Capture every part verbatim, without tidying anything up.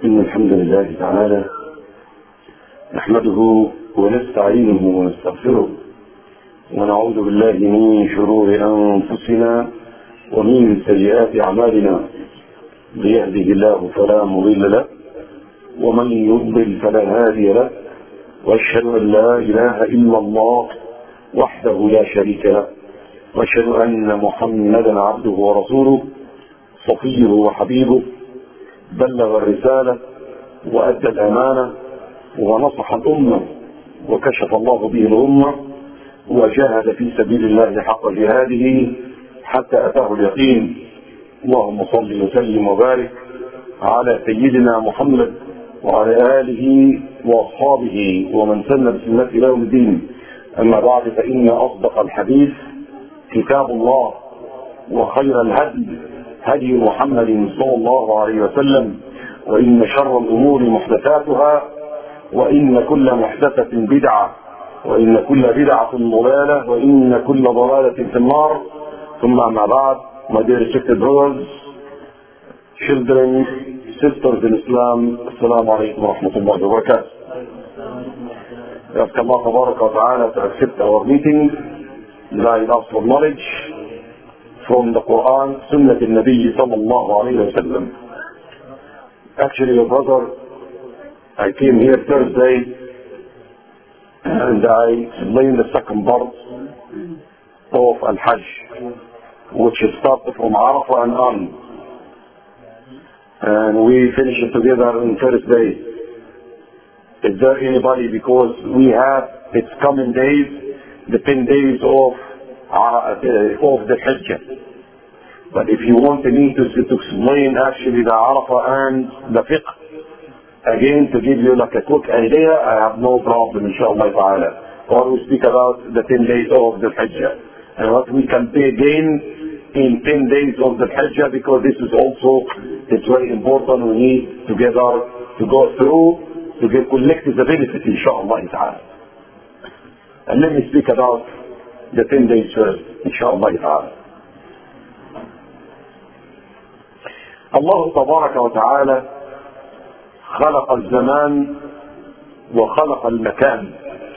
إن الحمد لله تعالى نحمده ونستعينه ونستغفره ونعوذ بالله من شرور أنفسنا ومن سيئات أعمالنا. ليهده الله فلا مضل له ومن يضلل فلا هادي له، وأشهد أن لا إله إلا الله وحده لا شريك له، وأشهد أن محمدا عبده ورسوله صفيه وحبيبه، بلغ الرسالة وأدى الأمانة ونصح الأمة وكشف الله به الأمة وجاهد في سبيل الله حق جهاده حتى أتاه اليقين. اللهم صل وسلم وبارك على سيدنا محمد وعلى آله وأصحابه ومن سن بسنته إلى يوم الدين. أما بعد، فإن أصدق الحديث كتاب الله، وخير الهدي هدي محمد صلى الله عليه وسلم، وإن شر الأمور محدثاتها، وإن كل محدثة بدعة، وإن كل بدعة ضلالة، وإن كل ضلالة في النار. ثم أما بعد, my dear respected brothers, children, sisters in Islam, Assalamu alaikum wa rahmatullahi wa barakatuh. We ask Allah tabaraka wa ta'ala to accept our meeting, guide us for knowledge from the Quran, Sunnah al-Nabi sallallahu alayhi wa sallam. Actually, your brother, I came here Thursday and I explained the second part of Al-Hajj, which started from Arafah and on. And we finished it together on Thursday. Is there anybody, because we have its coming days, the ten days of uh, of the Hajj. But if you want me to, to explain actually the Arafah and the fiqh, again to give you like a quick idea, I have no problem, inshallah ta'ala. Or we speak about the ten days of the Hajj and what we can pay again in ten days of the Hajj, because this is also, it's very important. We need together to go through to get collective benefit, inshallah ta'ala. And let me speak about the ten days first, inshallah ta'ala. الله تبارك وتعالى خلق الزمان وخلق المكان.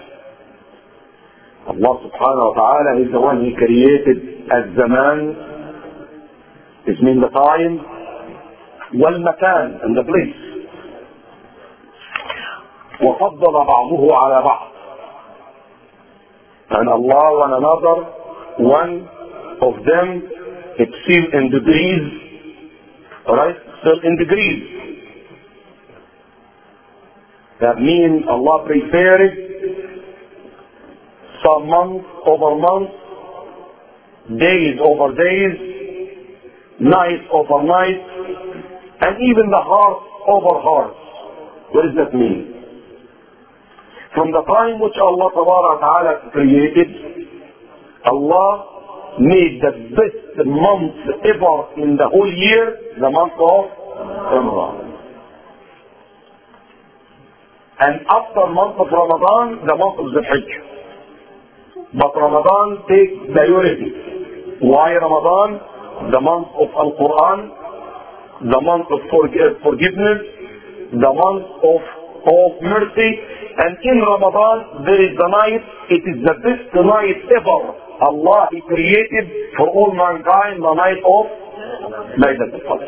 Allah subhanahu wa ta'ala is the one He created الزمان, it means the time, والمكان, and the place. وفضل بعضه على بعض. And Allah one another, one of them, it's still in degrees, alright, still in degrees. That means Allah prepared some months over months, days over days, night over night, and even the heart over hearts. What does that mean? From the time which Allah Ta'ala created, Allah made the best month ever in the whole year, the month of Ramadan. And after month of Ramadan, the month of the Hajj. But Ramadan takes priority. Why Ramadan? The month of Al-Quran, the month of forgiveness, the month of, of mercy. And in Ramadan, there is the night, it is the best night ever. Allah He created for all mankind, the night of Laylat al-Qadr.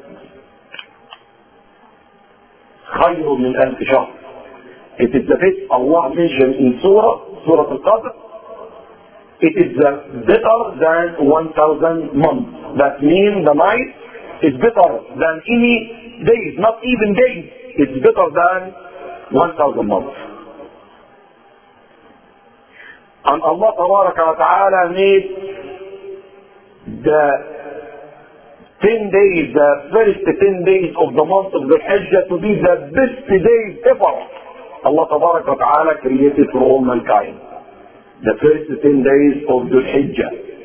خير من ألف شهر. It is the best Allah mentioned in Surah, Surah Al-Qadr. It is better than one thousand months. That means the night is better than any days, not even days. It's better than one thousand months. And Allah Ta'ala made the ten days, the first ten days of the month of the Hajj to be the best days ever. Allah Ta'ala created for all mankind. The first ten days of the Hajj.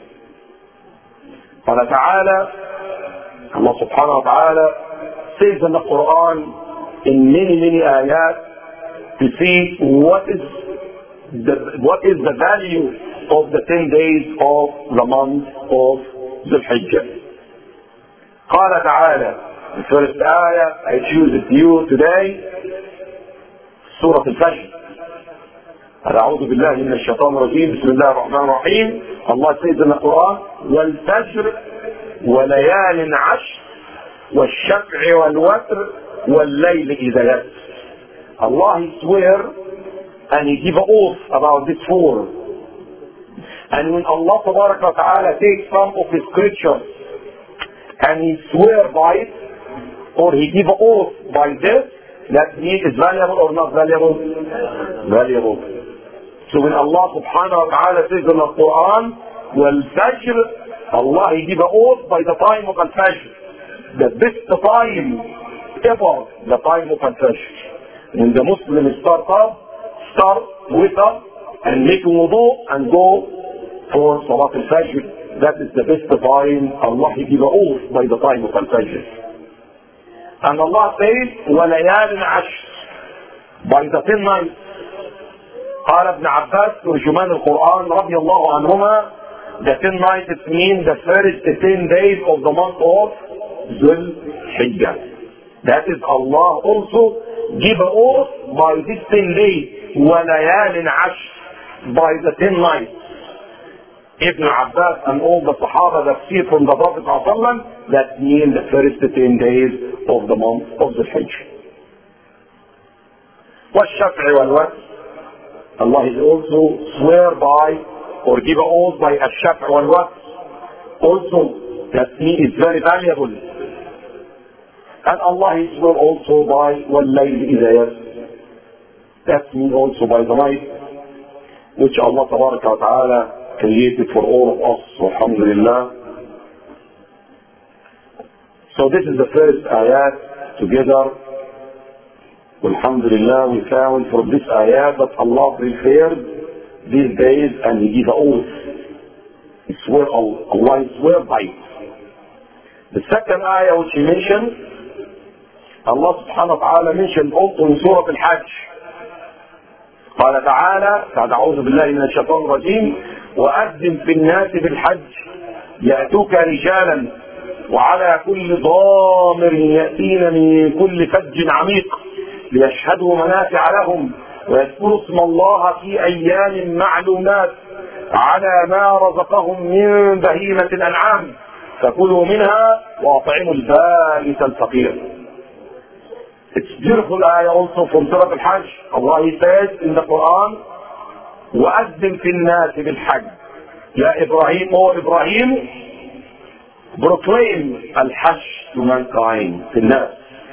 Allah Ta'ala, Allah Subhanahu wa Ta'ala says in the Quran in many, many ayat to see what is the, what is the value of the ten days of the month of the Hajj. قال تعالى The first ayah I choose it to you today, Surah Al-Fajr. أعوذ بالله من الشيطان الرجيم. بسم الله الرحمن الرحيم. Allah says in the Quran, وَالْفَجْرِ وَلَيَالٍ عَشْرٍ وَالشَّفْعِ وَالْوَتْرِ وَاللَّيْلِ إِذَا يَسْرِ. Allah he swear and he give an oath about this four. And when Allah Tabaraka wa Ta'ala takes some of his creatures and he swear by it, or he give an oath by this, that means is valuable or not valuable? Valuable. So when Allah Subhanahu wa Ta'ala says in the Quran, وَالْفَجْرِ, Allah he give an oath by the time of Al-Fajr. The best time ever, the time of Al-Fajr. When the Muslims start up, start with up and make wudu and go for Salat al-Fajr. That is the best time. Allah he give an oath by the time of Al-Fajr. And Allah says, وَلَيَالٍ عَشْرٍ, by the ten nights. قال ابن عباس ترجمان القرآن رضي الله عنهما, the ten nights it means the first ten days of the month of Dhul Hijjah. That is Allah also give an oath by this ten days, وَلَيَالٍ عَشْرٍ, by the ten nights. Ibn Abbas and all the Sahaba that see from the Prophet ﷺ, that means the first ten days of the month of the Hajj. وَالشَّفْعِ وَالْوَتْرِ, Allah is also swear by or give an oath by الشَّفْعِ وَالْوَتْرِ. Also, that means it's very valuable. And Allah is swear also by وَاللَّيْلِ إِذَا يَسْرِ. That means also by the night, which Allah Tabaraka wa Ta'ala created for all of us, alhamdulillah. So this is the first ayat together. Alhamdulillah, we found from this ayat that Allah prepared these days and He gave an oath. He swear, Allah swear by it. The second ayah which He mentioned, Allah subhanahu wa ta'ala mentioned also in Surah Al-Hajj. قال تعالى بعد أعوذ بالله من الشيطان الرجيم وأذن في الناس بالحج يأتوك رجالا وعلى كل ضامر يأتين من كل فج عميق ليشهدوا منافع لهم ويذكروا اسم الله في أيام معلومات على ما رزقهم من بهيمة الأنعام فكلوا منها وأطعموا البائس الفقير. It's beautiful ayah also from Surah Al-Hajj. Allah He says in the Quran, وَأَذِّن فِي النَّاسِ بِالْحَجِّ. Ya Ibrahim, O Ibrahim, proclaim Al-Hajj to mankind, to الناس.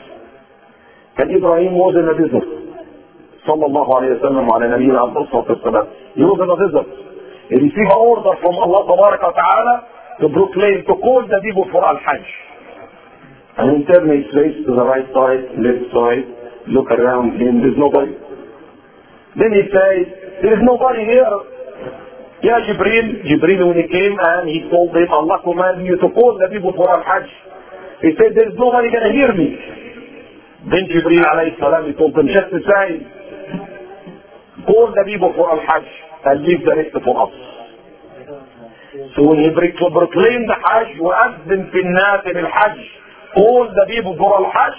And Ibrahim was in a desert. Sallallahu alayhi wa sallam ala nabiyyina afdal salatu wassalam. He was in a desert. He received an order from Allah Tabaraka wa Ta'ala to proclaim, to call the people for Al-Hajj. And he turned his face to the right side, left side, look around him, there's nobody. Then he said, there is nobody here. Yeah, Jibreel, Jibreel when he came and he told him, Allah commanded you to call the people for Al-Hajj. He said, there is nobody going to hear me. Then Jibreel alayhi salam, he told them just the same. Call the people for Al-Hajj and leave the rest for us. So when he proclaimed the Hajj, وَأَذِّن فِي النَّاسِ بِالْحَجِّ, all the people for Al-Hajj,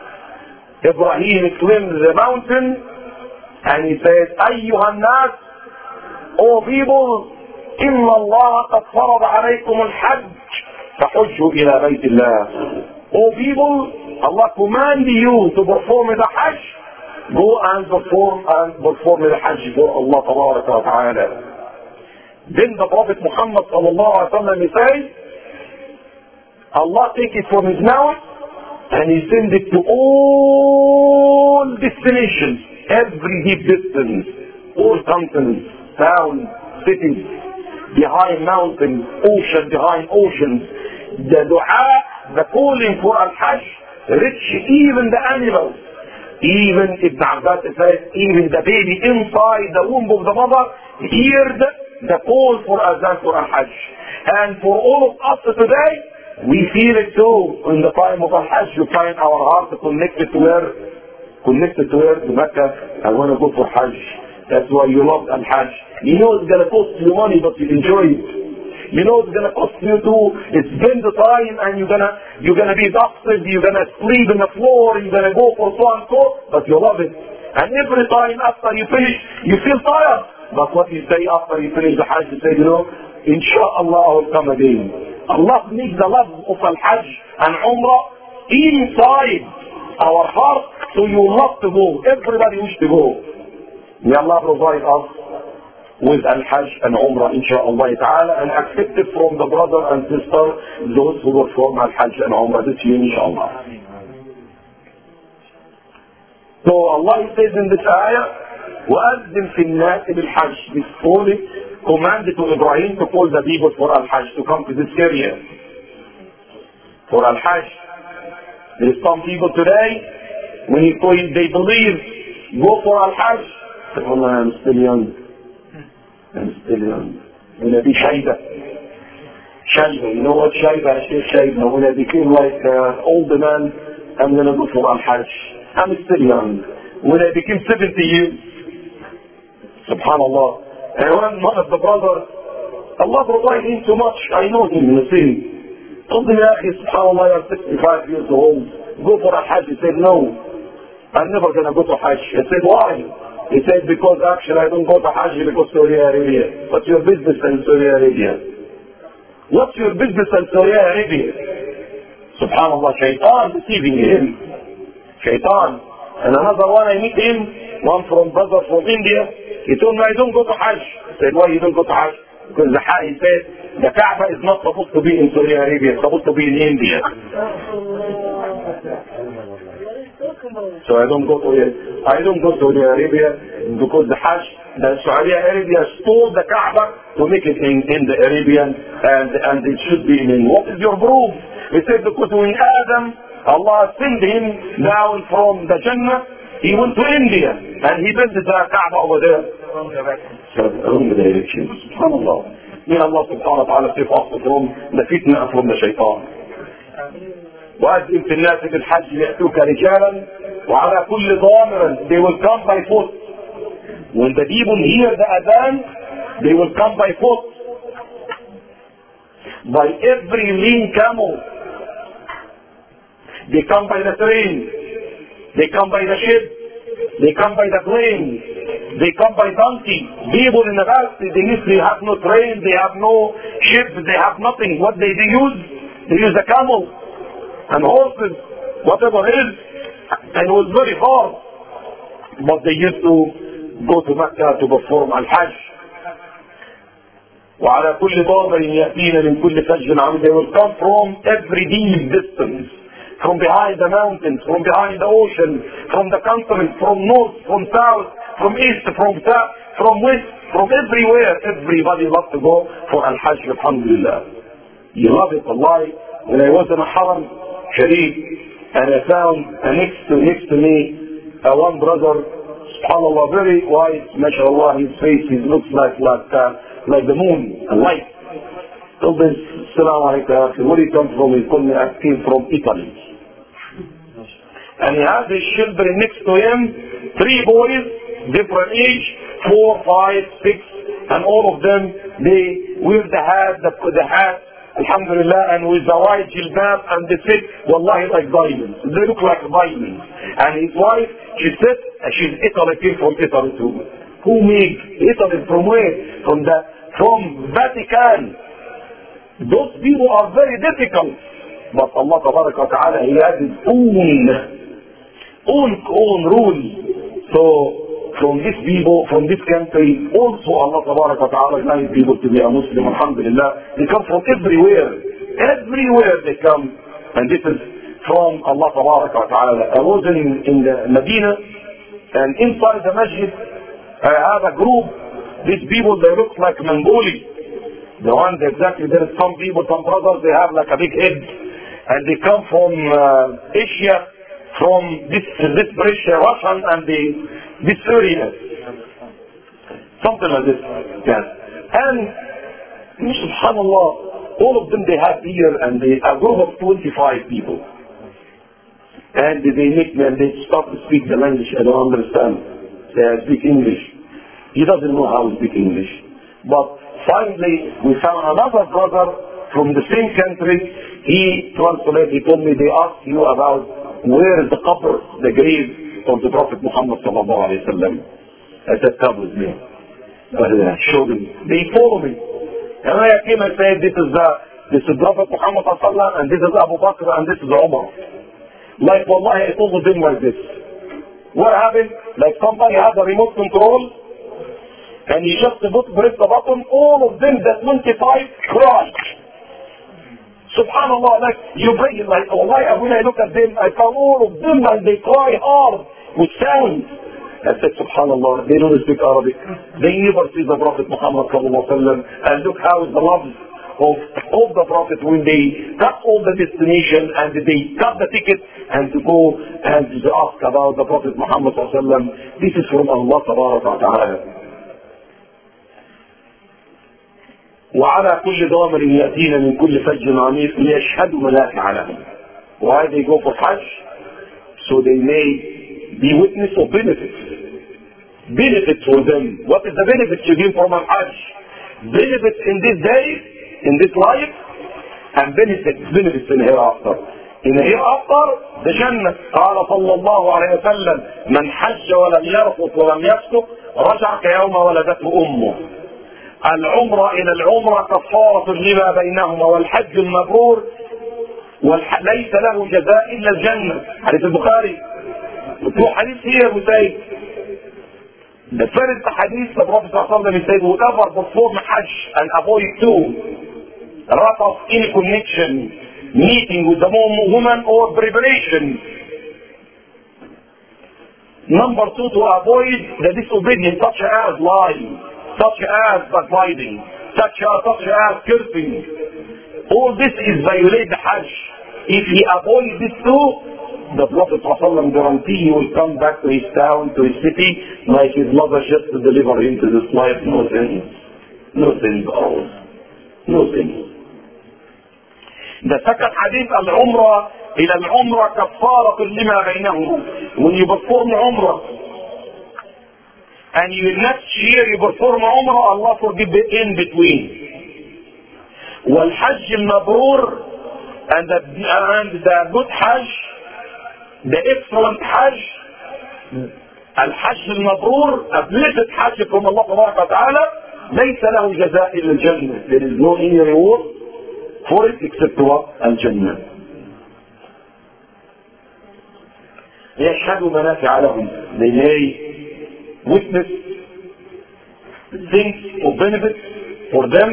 Ibrahim climbed the mountain and he said, أيها الناس, O people, إن الله قد فرض عليكم الحج فحجوا إلى بيت الله. O people, Allah commanded you to perform the Hajj, go and perform and perform the Hajj for Allah Tabaraka wa Ta'ala. Then the Prophet Muhammad sallallahu alaihi wasallam he said, Allah take it from his mouth and he send it to all destinations, every deep distance, all continents, towns, cities, behind mountains, ocean behind oceans. The dua, the calling for Al-Hajj, reach even the animals. Even Ibn Abbas says, even the baby inside the womb of the mother heard the call for Azan for Al-Hajj. And for all of us today, we feel it too. In the time of Al-Hajj, you find our heart connected to where? Connected to where? To Mecca. I want to go for Hajj. That's why you love Al-Hajj. You know it's going to cost you money, but you enjoy it. You know it's gonna cost you to spend the time, and you're gonna you're gonna be exhausted, you're gonna sleep on the floor, you're gonna go for so and so, but you love it. And every time after you finish, you feel tired. But what you say after you finish the Hajj, you say, you know, Inshallah I will come again. Allah makes the love of Al-Hajj and Umrah inside our heart, so you love to go. Everybody wish to go. May Allah provide us with Al-Hajj and Umrah, inshaAllah ta'ala, and accept it from the brother and sister, those who perform Al-Hajj and Umrah this year, inshaAllah. So Allah says in this ayah, وَأَذِّنْ فِي النَّاسِ بِالْحَجِّ. This holy commanded to Ibrahim to call the people for Al-Hajj, to come to this area for Al-Hajj. There is some people today, when you call, they believe, go for Al-Hajj. Say, Allah, I'm still young. I'm still young. When I be Shayba. Shayba, you know what Shayba? I say Shayba. When I became like an older man, I'm going to go for Al-Hajj. I'm still young. When I became seventy years, subhanallah, and one of the brothers, Allah provided him too much. I know him in the city. Told him, subhanallah, you're sixty-five years old. Go for a Hajj. He said, no, I'm never going to go to Hajj. I said, why? He said, because actually I don't go to Hajj because Saudi Arabia. What's your business in Saudi Arabia? What's your business in Saudi Arabia? Subhanallah, shaitan deceiving him. Shaitan. And another one, I meet him, one from brother from India. He told me, I don't go to Hajj. I said, why you don't go to Hajj? Because the Hajj, he said, the Kaaba is not supposed to be in Saudi Arabia, it's supposed to be in India. So I don't go to I don't go to Saudi Arabia because the Hajj, the Saudi Arabia stole the Kaaba to make it in, in the Arabian, and, and it should be in. What is your proof? He said, because when Adam, Allah sent him down from the Jannah, he went to India and he built the Kaaba over there. So, wrong direction. SubhanAllah. May Allah subhanahu wa ta'ala save us from the fitna from the shaitan. وأذن في الناس بالحج يأتوك رجالا وعلى كل ضامر. They will come by foot. When the people hear the adhan, they will come by foot. By every lean camel. They come by the train. They come by the ship. They come by the plane. They come by donkey. People in the past, they, they have no train, they have no ship, they have nothing. What they, they use? They use the camel and horses, whatever it is. And it was very hard. But they used to go to Mecca to perform Al-Hajj. وعلى كل ضامر يأتينا من كل فج عميق. They will come from every deep distance. From behind the mountains, from behind the ocean, from the continent, from north, from south, from east, from south, from west, from everywhere. Everybody loves to go for Al-Hajj, alhamdulillah. You love it, Allah. When I was in a Haram Sharif, and I found uh, next to next to me uh, one brother, subhanallah, very white, mashallah, his face, he looks like like uh, like the moon, a light. Told him, Assalamu alaikum, where do you come from? He told me, I came from Italy. And he has his children next to him, three boys, different age, four, five, six, and all of them, they wear the hat, the, the hat, alhamdulillah, and with the white jilbab, and they sit, wallahi, like diamonds. They look like diamonds. And his wife, she said, she's Italy, came from Italy too. Who made Italy? From where? From the, from Vatican. Those people are very difficult. But Allah tabarak wa ta'ala, He has His own, own, own rules. So, from this people, from this country, also Allah tabarak wa ta'ala allows people to be a Muslim, alhamdulillah. They come from everywhere. Everywhere they come. And this is from Allah tabarak wa ta'ala. I was in, in the Medina, and inside the masjid, I have a group. These people, they look like Mongolians. The ones exactly, there is some people, some brothers, they have like a big head. And they come from uh, Asia, from this, this British, Russian, and the, this area. Something like this. Yes. And, subhanallah, all of them they have here, and they, a group of twenty-five people. And they make me, and they start to speak the language I don't understand. They speak English. He doesn't know how to speak English. But Finally, we found another brother from the same country. He translated, he told me they asked you about where is the qabr, the grave of the Prophet Muhammad sallallahu alayhi wa sallam. I said, come with me. I showed them. They follow me. And I came and said, this is the, this is Prophet Muhammad sallallahu alayhi wa sallam, and this is Abu Bakr, and this is Umar. Like, wallahi, I told them like this. What happened? Like somebody had a remote control, and he just put, press the button, all of them, the twenty-five, cried. Subhanallah, like, you bring it, like, wallahi, when I look at them, I found all of them, and they cry hard, with sound. I said, Subhanallah, they don't speak Arabic. They never see the Prophet Muhammad sallallahu alaihi wasallam, and look how is the love of, of the Prophet when they cut all the destination and they cut the ticket and to go and to ask about the Prophet Muhammad sallallahu alaihi wasallam. This is from Allah tabaraka wa ta'ala. وعلى كل ضامر يأتينا من كل فج عميق ليشهدوا منافع لهم. Why they go for Hajj? So they may be witness of benefits. Benefits for them. What is the benefit you give from a Hajj? Benefits in this day, in this life, and benefits, benefits in hereafter. In hereafter, the Jannah. قال صلى الله عليه وسلم من حج ولم يرفث ولم يفسق رجع كيوم ولدته أمه. العمرة إلى العمرة كفارة لما بينهما والحج المبرور والح... ليس له جزاء إلا الجنة. حديث البخاري. تو حديث here we say the first hadith the Prophet sallallahu alaihi wasallam said whoever perform Hajj and avoid two wrath of any connection, meeting with the woman or preparation. Number two, to avoid the disobedience such as lying, such as backbiting, such as, such as cursing. All this is violate the Hajj. If he avoids this too, the Prophet ﷺ guarantee he will come back to his town, to his city, like his mother just to deliver him to this life. No sins. No sins at all. No sins. The second hadith, al-umrah ila al-umrah kafarat lima baynahum. When you perform umrah, and you next year you perform umrah, Allah forgive the in between. Wal-hajj al-mabrur, and the, and the good hajj, the excellent hajj, al-hajj al-mabrur, a blessed hajj from Allah tabaraka wa ta'ala, ليس له جزاء إلا الجنة. There is no any reward for it except what? Al-Jannah. يشهدوا منافع لهم. They may witness things of benefit for them.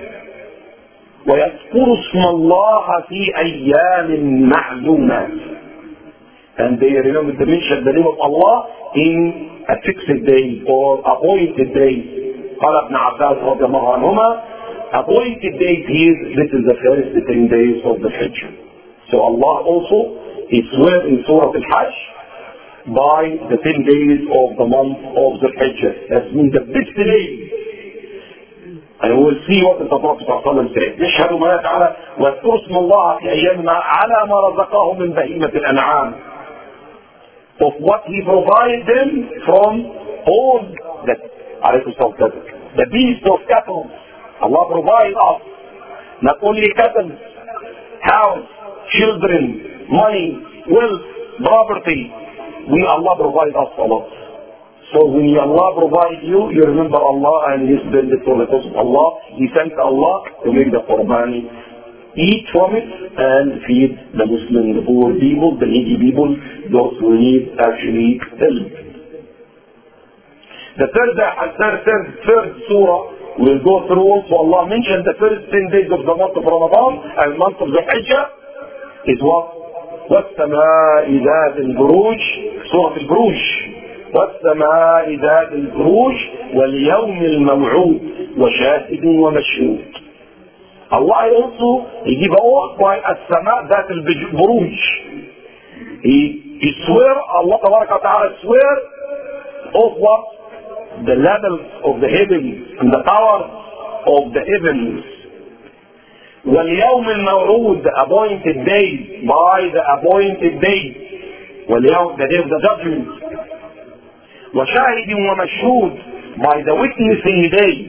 ويذكروا اسم الله في أيام معلومات. And they remember to mention the name of Allah in a fixed day or appointed day. قال ابن عباس رضي الله عنهما, appointed date here, this is the first ten days of the Hajj. So Allah also is swear in Surah Al-Hajj by the ten days of the month of the Hajj. That means the best day. And we will see what the Prophet ﷺ said. يشهد ما تعالى واذكروا اسم الله في أيامنا على ما رزقهم من بهيمة الأنعام. Of what He provided them from all that, the beasts of cattle. Allah provides us not only cattle, house, children, money, wealth, property. We Allah provides us a lot. So when Allah provides you, you remember Allah and His benefit for the cause of Allah. You thank Allah to make the Qurbani. Eat from it and feed the Muslim, the poor people, the needy people, those who need actually help. The third, third, third, third surah we'll go through also. Allah mentioned the first ten days of the month of Ramadan and month of the Hajj is what? وَالسَّمَاءِ ذَاتِ الْبُرُوجِ Surah Al-Buruj. وَالسَّمَاءِ ذَاتِ الْبُرُوجِ وَالْيَوْمِ الْمَوْعُودِ وَشَاهِدٍ وَمَشْهُودٍ. Allah also, He give a word by As-Sama' That Al-Buruj. He, he swear, Allah Ta'ala swear of what? The levels of the heavens and the powers of the heavens. وَالْيَوْمِ الْمَوْعُودِ The appointed day, by the appointed day. وَالْيَوْمِ The day of the judgment. وَشَاهِدٍ وَمَشْهُودٍ By the witnessing day.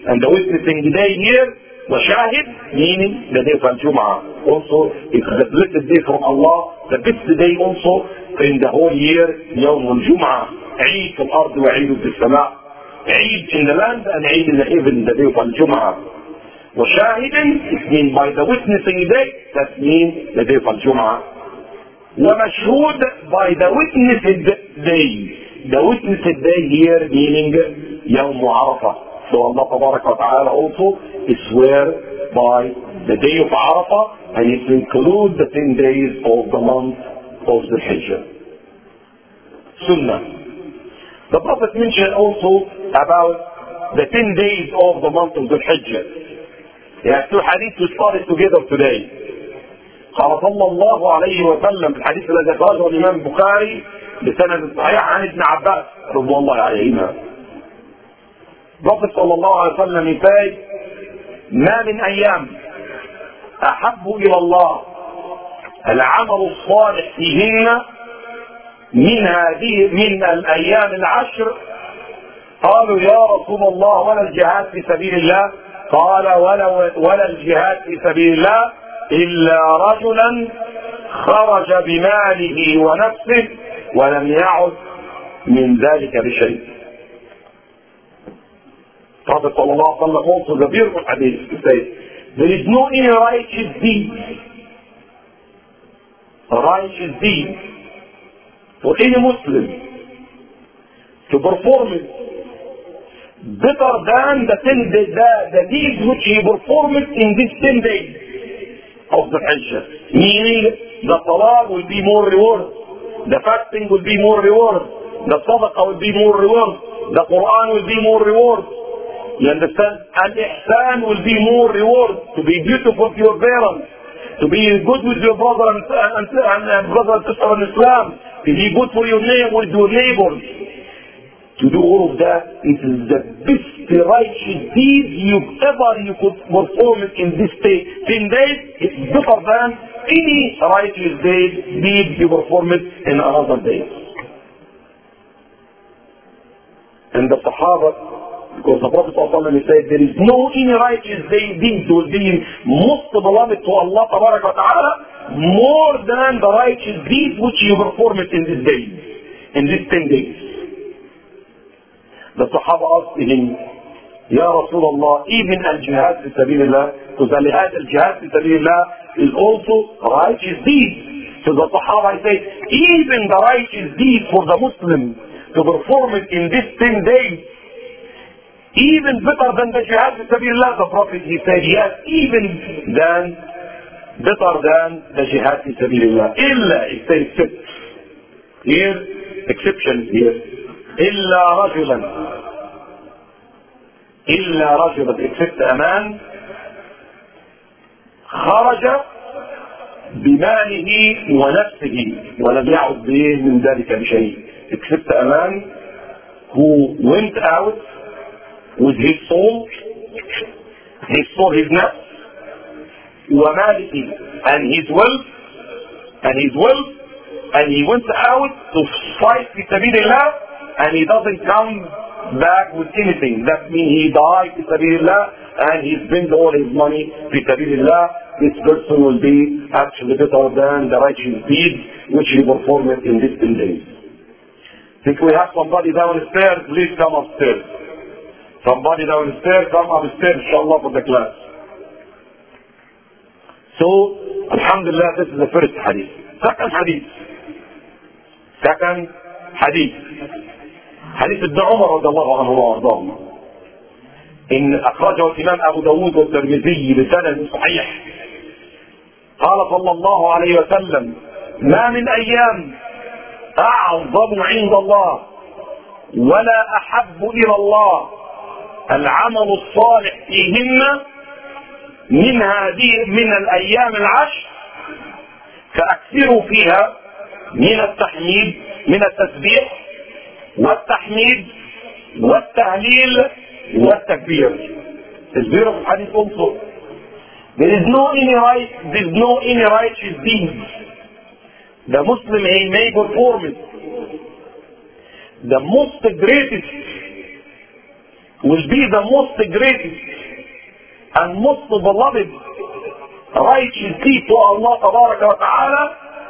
And the witnessing day here, وشاهد, meaning the day of Al-Jum'ah. Also, it's the blessed day from Allah, the best day also in the whole year, يوم الجمعة. عيد في الأرض وعيد في السماء. عيد in the land and عيد in the heaven, the day of Al-Jum'ah. وشاهد, it means by the witnessing day, that means the day of Al-Jum'ah. ومشهود, by the witnessed day. The witnessed day here meaning يوم عرفة. So Allah Tabaraka wa Ta'ala also is swear by the day of Arafah, and it includes the ten days of the month of the Hijjah. Sunnah. The Prophet mentioned also about the ten days of the month of the Hijjah. He has two hadiths to start it together today. قال صلى الله عليه وسلم في الحديث الذي أخرجه الإمام البخاري بسند صحيح عن ابن عباس رضي الله عنهما. Prophet صلى الله عليه وسلم يقول ما من أيام أحب إلى الله العمل الصالح فيهن من هذه من الأيام العشر. قالوا يا رسول الله ولا الجهاد في سبيل الله؟ قال ولا ولا الجهاد في سبيل الله إلا رجلا خرج بماله ونفسه ولم يعد من ذلك بشيء. Prophet sallallahu alaihi wasallam also the beautiful hadith to say there is no any righteous deed, a righteous deed for any Muslim to perform it better than the ten days, the, the deeds which he performed in these ten days of the Hajj. Meaning the salah will be more reward, the fasting will be more reward, the sadaqah will be more reward, the Quran will be more reward. You understand? Al-Ihsan will be more reward, to be beautiful to your parents, to be good with your brother and, and, and, and brother and sister in Islam, to be good for your neighbor, with your neighbors. To do all of that, it is the best righteous deed you ever you could perform it in this day. ten days, it's better than any righteous deed you perform it in another day. And the Sahaba, because the Prophet ﷺ said there is no any righteous deed will be most beloved to Allah Ta'ala more than the righteous deed which you perform it in this day, in these ten days. The Sahaba asked him, Ya Rasulullah, even al-jihad fi sabilillah, because al-jihad fi sabilillah is also righteous deed. So the Sahaba said, even the righteous deed for the Muslim to perform it in these ten days, even better than the jihad fi sabilillah. The Prophet, he said, yes, even than, better than the jihad fi sabilillah. Illa, it says except. Here, exception here. Illa rajulan. Illa rajulan, except a man خرج بماله ونفسه ولم يعد به من ذلك بشيء. Except a man who went out with his soul, his soul, his nafs, وماله, and his wealth, and his wealth, and he went out to fight في سبيل الله, and he doesn't come back with anything. That means he died في سبيل الله, and he spent all his money في سبيل الله. This person will be actually better than the righteous deed which he performed in these ten days. If we have somebody downstairs, please come upstairs. Somebody downstairs, come upstairs, inshallah, for the class. So, alhamdulillah, this is the first hadith. Second hadith. Second hadith. Hadith ibn Umar radiallahu anhu wa ardahum. إن أخرجه الإمام أبو داود والترمذي بسند صحيح. قال صلى الله عليه وسلم: ما من أيام أعظم عند الله ولا أحب إلى الله العمل الصالح فيهن من هذه من الأيام العشر فأكثروا فيها من التحميد من التسبيح والتحميد والتهليل والتكبير. It's beautiful hadith also. There is no any right, there is no any righteous deed the Muslim he may perform it. The most greatest will be the most greatest and most beloved righteous deed to Allah Tabaraka wa Ta'ala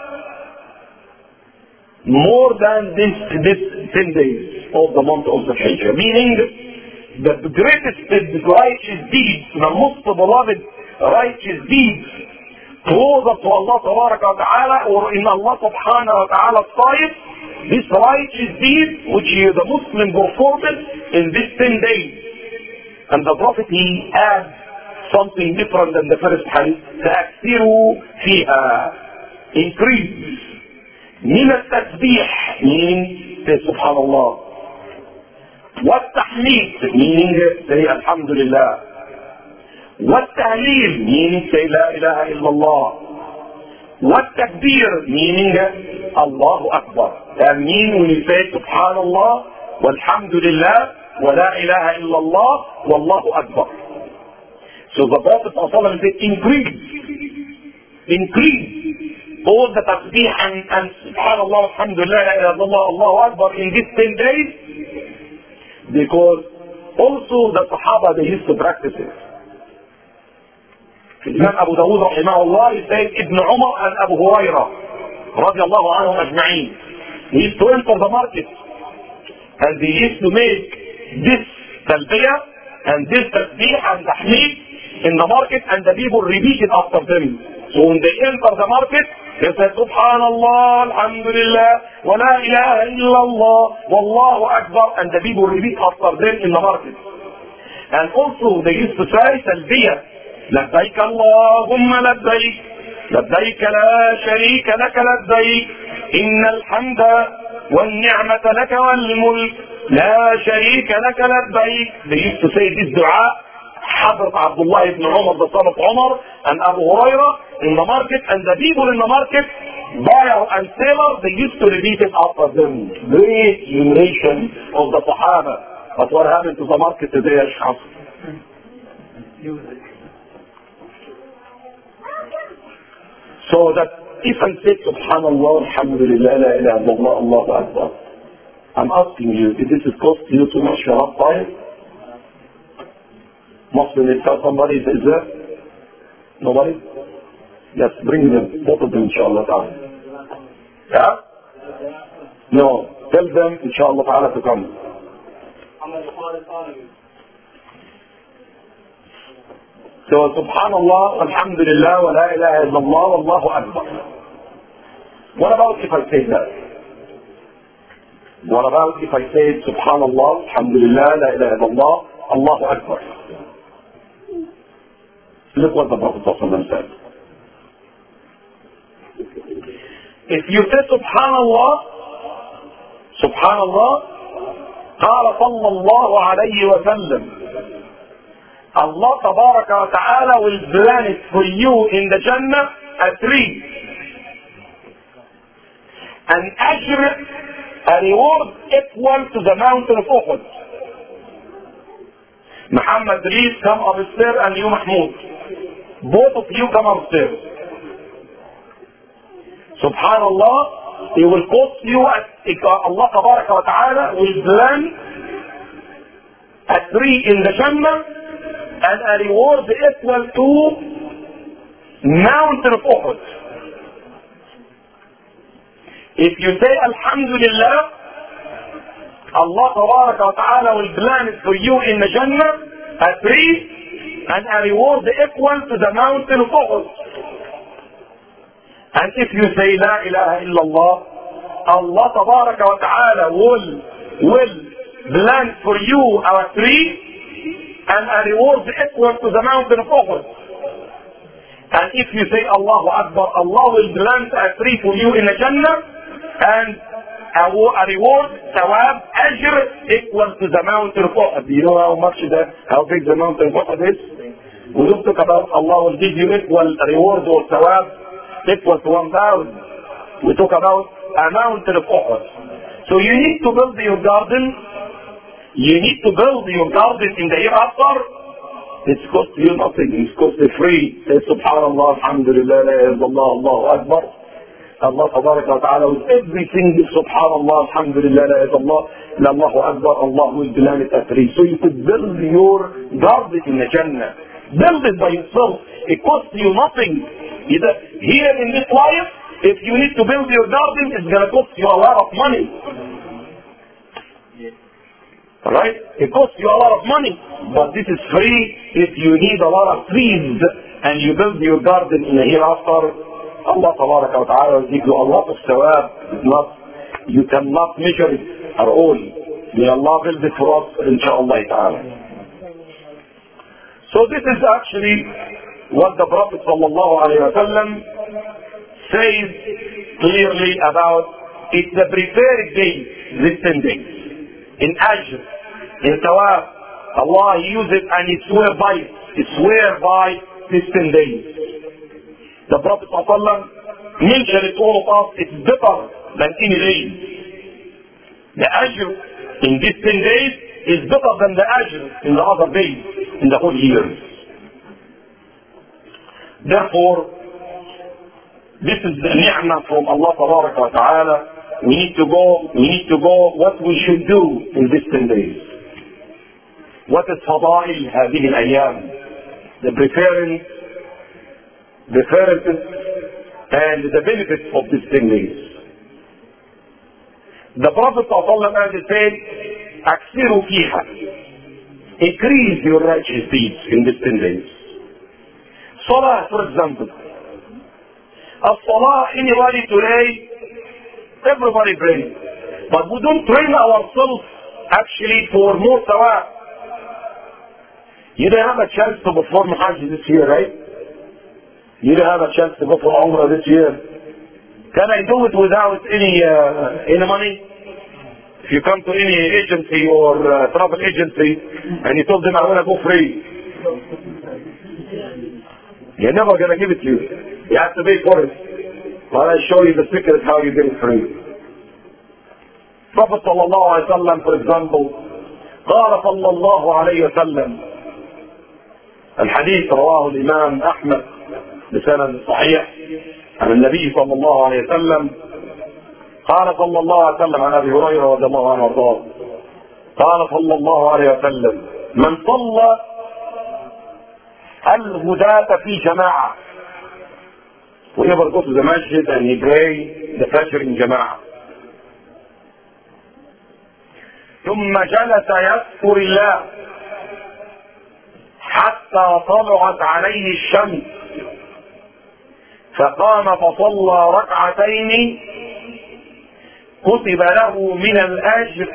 more than this, this ten days of the month of the Hijjah. Meaning the greatest righteous deeds, the most beloved righteous deeds closer to Allah Tabaraka wa Ta'ala or in Allah Subhanahu wa Ta'ala's sight, this righteous deed which the Muslim performed in these ten days. And the Prophet he adds something different than the first hadith. تأثيروا فيها, increase. من التسبيح meaning say Subhanallah. والتحميد meaning say Alhamdulillah. والتهليل meaning say لا إله إلا الله. والتكبير meaning Allahu Akbar. That means when you say Subhanallah, Walhamdulillah, wa la ilaha illallah, Wallahu Akbar. So the Prophet ﷺ said, increase, increase all the tasbih and, and Subhanallah, Alhamdulillah, la ilaha illallah, Allahu Akbar in these ten days, because also the Sahaba they used to practice it. Imam Abu Dawud rahimahullah, he said Ibn Umar and Abu Hurairah radiallahu anhum ajma'een. He used to enter the market and they used to make this talbiyah and this tasbih and tahmeed in the market, and the people repeat it after them. So when they enter the market, they say Subhanallah, Alhamdulillah, wa la ilaha illallah, Wallahu Akbar, and the people repeat after them in the market. And also they used to say talbiyah, لبيك اللهم لبيك لبيك لا شريك لك لبيك إن الحمد والنعمة لك والملك لا شريك لك لبيك. They used to say this dua. Hazrat Abdullah ibn Umar, the son of Umar, and Abu Hurairah in the market, and the people in the market, buyer and seller, they used to repeat it after them. Great generation of the Sahaba. But what happened to the market today, Ash'af? So that if I say Subhanallah, Alhamdulillah, La ilaha illallah, Allahu Akbar, I'm asking you, if this is cost you too much, you have time? Muslim, if somebody is there? Nobody? Yes, bring them, both of them, inshallah ta'ala. Yeah? No, tell them, inshallah ta'ala, to come. So, Subhanallah, Alhamdulillah, wa la ilaha illallah, Wallahu Akbar. What about if I say that? What about if I say Subhanallah, Alhamdulillah, la ilaha illallah, Allahu Akbar? Look what the Prophet said. If you say Subhanallah, Subhanallah, قال صلى الله عليه وسلم, Allah Tabaraka wa Ta'ala will plant for you in the Jannah a tree, an ajr, a reward equal to the mountain of Uhud. Muhammad, please come upstairs, and you Mahmoud, both of you come upstairs. Subhanallah, it will cost you, Allah Tabaraka wa Ta'ala will plant a tree in the Jannah and a reward equal to mountain of Uhud. If you say Alhamdulillah, Allah Tabaraka wa Ta'ala will plant for you in the Jannah a tree and a reward equal to the mountain of Uhud. And if you say La ilaha illallah, Allah Tabaraka wa Ta'ala will, will plant for you a tree and a reward equal to the mountain of Uhud. And if you say Allahu Akbar, Allah will plant a tree for you in the Jannah and a, a reward, thawab, ajr equal to the mountain of Uhud. Do you know how much that, how big the mountain of Uhud is? We don't talk about Allah will give you equal reward or thawab equal to one thousand. We talk about a mountain of Uhud. So you need to build your garden. You need to build your garden in the hereafter. It's cost you nothing. It's cost you free. Say Subhanallah, Alhamdulillah, La ilaha illallah, Allahu Akbar. Allah tabaraka wa ta'ala with every single subhanallah, alhamdulillah, la ilaha illallah, la Allahu Akbar, Allah will plan it at three. So you could build your garden in the Jannah. Build it by yourself. It costs you nothing. Either here in this life, if you need to build your garden, it's going to cost you a lot of money. Alright? It costs you a lot of money. But this is free if you need a lot of trees and you build your garden in the hereafter. Allah tabaraka wa ta'ala will give you a lot of sawab. Not, you cannot measure it at all. May Allah build it for us, inshaAllah ta'ala. So this is actually what the Prophet sallallahu alayhi wa sallam says clearly about it's the preferred days, these ten days. In Ajr, in Tawaf, Allah uses and He swear by it. He swear by these ten days. The Prophet ﷺ mentioned it all of us, it's better than any day. The Ajr in these ten days is better than the Ajr in the other days, in the whole year. Therefore, this is the ni'mah from Allah Tabaraka wa Ta'ala. We need to go, we need to go what we should do in these ten days. What is fadail هذه الأيام? The preference the preferences and the benefits of these ten days. The Prophet ﷺ said, "Aksiru fiha." Increase your righteous deeds in these ten days. Salah, for example. As-salah, anybody today, everybody prays. But we don't train ourselves actually for more sawab. You don't have a chance to perform Hajj this year, right? You don't have a chance to go for Umrah this year. Can I do it without any uh, any money? If you come to any agency or uh, travel agency and you told them I want to go free, you're never going to give it to you. You have to pay for it. Well, I show you the secret how you get it free. Prophet sallallahu alaihi wasallam, for example, قال صلى الله عليه وسلم الحديث رواه الإمام أحمد بسند صحيح عن النبي صلى الله عليه وسلم قال صلى الله عليه وسلم عن ابي هريره رضي الله عنه وارضاه قال صلى الله عليه وسلم من صلى الغداة في جماعة whenever go to the masjid and he pray the fajr in جماعة ثم جلس يذكر الله حتى طلعت عليه الشمس فقام فصلى ركعتين كتب له من الأجر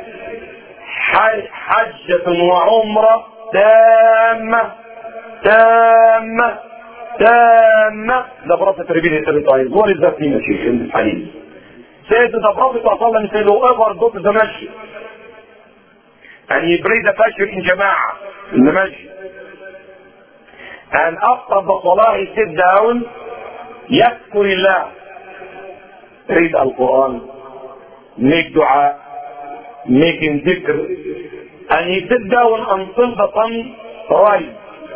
حجة وعمرة تامة تامة تامة. The Prophet repeated three times. What is that mean, Sheikh, in this hadith? Said the Prophet ﷺ said, whoever go to the masjid and he pray the fajr in jama'ah in the masjid, and after the salah he sit down, يذكر الله, read Al-Quran, make dua, making dhikr, and he sit down until the sun rise.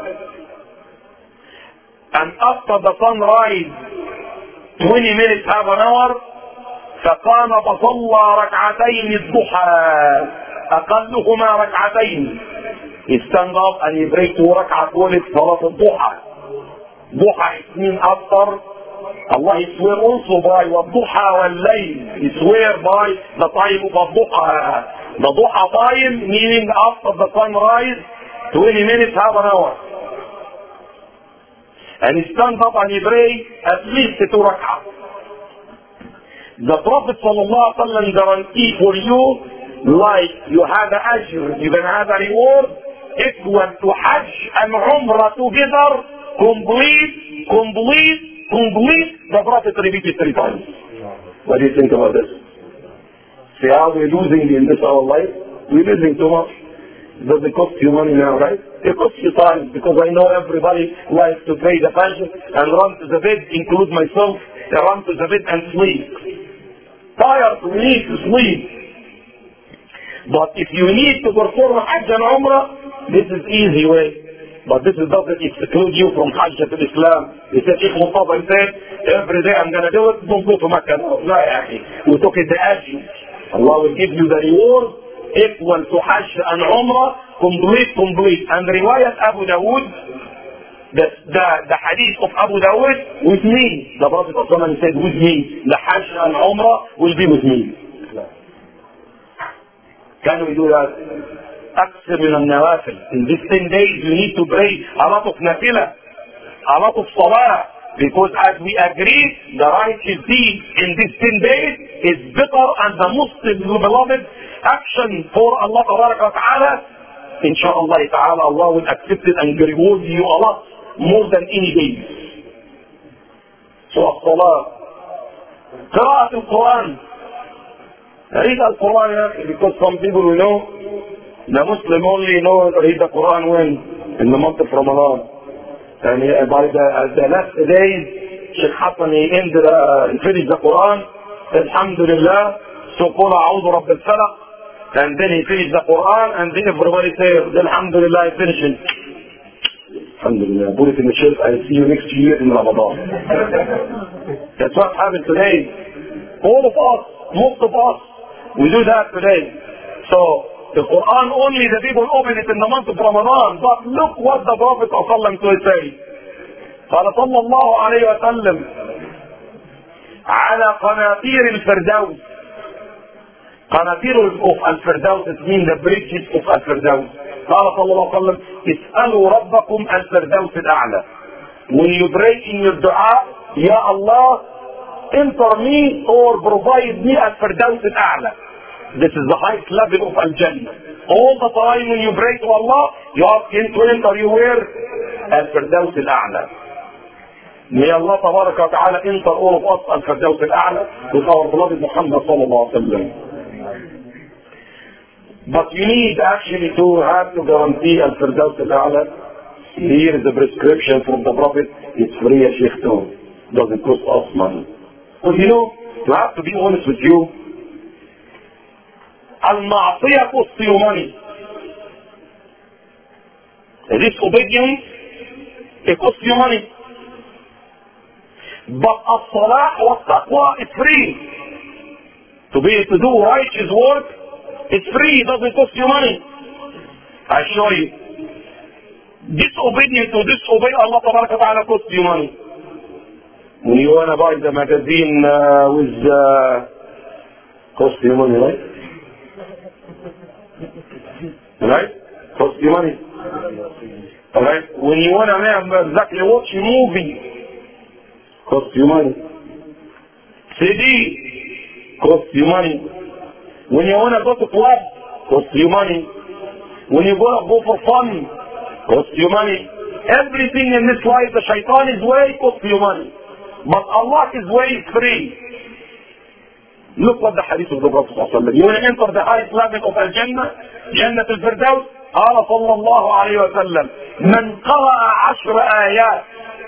And after the sun rise, twenty minutes, half an hour, فقام فصلى ركعتين الضحى أقلهما ركعتين. He stand up and he pray two rak'ah, call it Salat al-Duha. Duha it means after. Allah he swear also by وَالضُّحَى وَاللَّيْلِ. He swear by the time of الضُّحَى. The Duha time meaning after the sunrise, twenty minutes, half an hour. And he stand up and he pray at least two rak'ah. The Prophet sallallahu alaihi wasallam guarantee for you, like you have the ajr, you can have a reward equal to Hajj and Umrah together, complete, complete, complete. The Prophet repeated three times. What do you think about this? See how we're losing in this our life? We're losing too much. Does it cost you money now, right? It costs you time, because I know everybody likes to pray the Fajr and run to the bed, include myself, they run to the bed and sleep. Tired, we need to sleep. But if you need to perform Hajj and Umrah, this is easy way. But this doesn't exclude you from Hajj al-Islam. He said, Sheikh Mustafa, he said, every day I'm going to do it, don't go to Makkah. No, no, we took it the ajr. Allah will give you the reward equal to Hajj and Umrah, complete, complete. And riwayat Abu Dawood, the, the, the hadith of Abu Dawood, with me. The Prophet said, with me. The Hajj and Umrah will be with me. Can we do that? أكثر من النوافل. In these ten days you need to pray a lot of nafila, a lot of salah, because as we agree, the righteous deed in these ten days is better and the most beloved action for Allah Ta'ala. Inshallah Ta'ala, Allah will accept it and reward you a lot more than any day. So الصلاة, قراءة القرآن. Read Al-Quran, because some people will know the Muslim only know read the Quran when? In the month of Ramadan. And by the, the last days, Sheikh Hassan, he ended, uh, he finished the Quran, Alhamdulillah, so قُلْ أَعُوذُ رَبِّ الْفَلَقِ, and then he finished the Quran, and then everybody says, Alhamdulillah, he finished it. Alhamdulillah, put it in the shelf, I'll see you next year in Ramadan. That's what happened today. All of us, most of us, we do that today. So, the Quran only the people open it in the month of Ramadan. But look what the Prophet ﷺ said. قال صلى الله عليه وسلم على قناطير الفردوس. قناطير of الفردوس, it means the bridges of الفردوس. قال صلى الله عليه وسلم اسألوا ربكم الفردوس الأعلى. When you pray in your dua, Ya Allah, enter me or provide me الفردوس الأعلى. This is the highest level of Al-Jannah. All the time when you pray to Allah, you ask him to enter you where? Al-Firdaus al-A'la. May Allah Tabaraka wa Ta'ala enter all of us Al-Firdaus al-A'la with our beloved Muhammad sallallahu alayhi wa sallam. But you need actually to have to guarantee Al-Firdaus al-A'la. Here is the prescription from the Prophet. It's free, Sheikh, too. Doesn't cost us money. But you know, to have to be honest with you, Al-Ma'asiyah costs you money. Disobedience, it costs you money. But As-Salah wa Taqwa is free. To be to do righteous work, it's free, it doesn't cost you money. I show you. Disobedience to disobey Allah Ta'ala costs you money. When you want to buy the magazine uh, with uh, costs you money, right? Right? Costs you money. Alright? When you want to know exactly watch a movie, costs you money. C D, costs you money. When you want to go to club, costs you money. When you go go for fun, costs you money. Everything in this life, the shaitan's way costs you money. But Allah's way is free. Look what the hadith of the Prophet ﷺ. You want to enter the highest level of Al-Jannah, Jannah al-Firdaus, قال صلى الله عليه وسلم من قرأ عشر آيات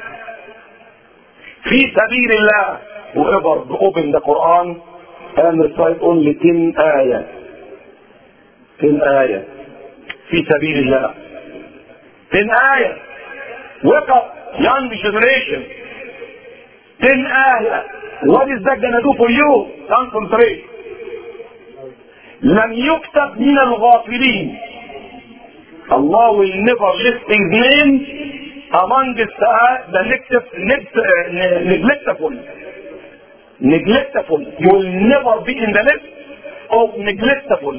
في سبيل الله, whoever to open the Quran and recite only ten ayah, ten ayah, في سبيل الله, ten ayah. Wake up, young generation. ten ayah. What is that going to do for you? Concentrate. لم يكتب من الغافلين. Allah will never list his name among the, the neglectful. Neglectful. You will never be in the list of neglectful.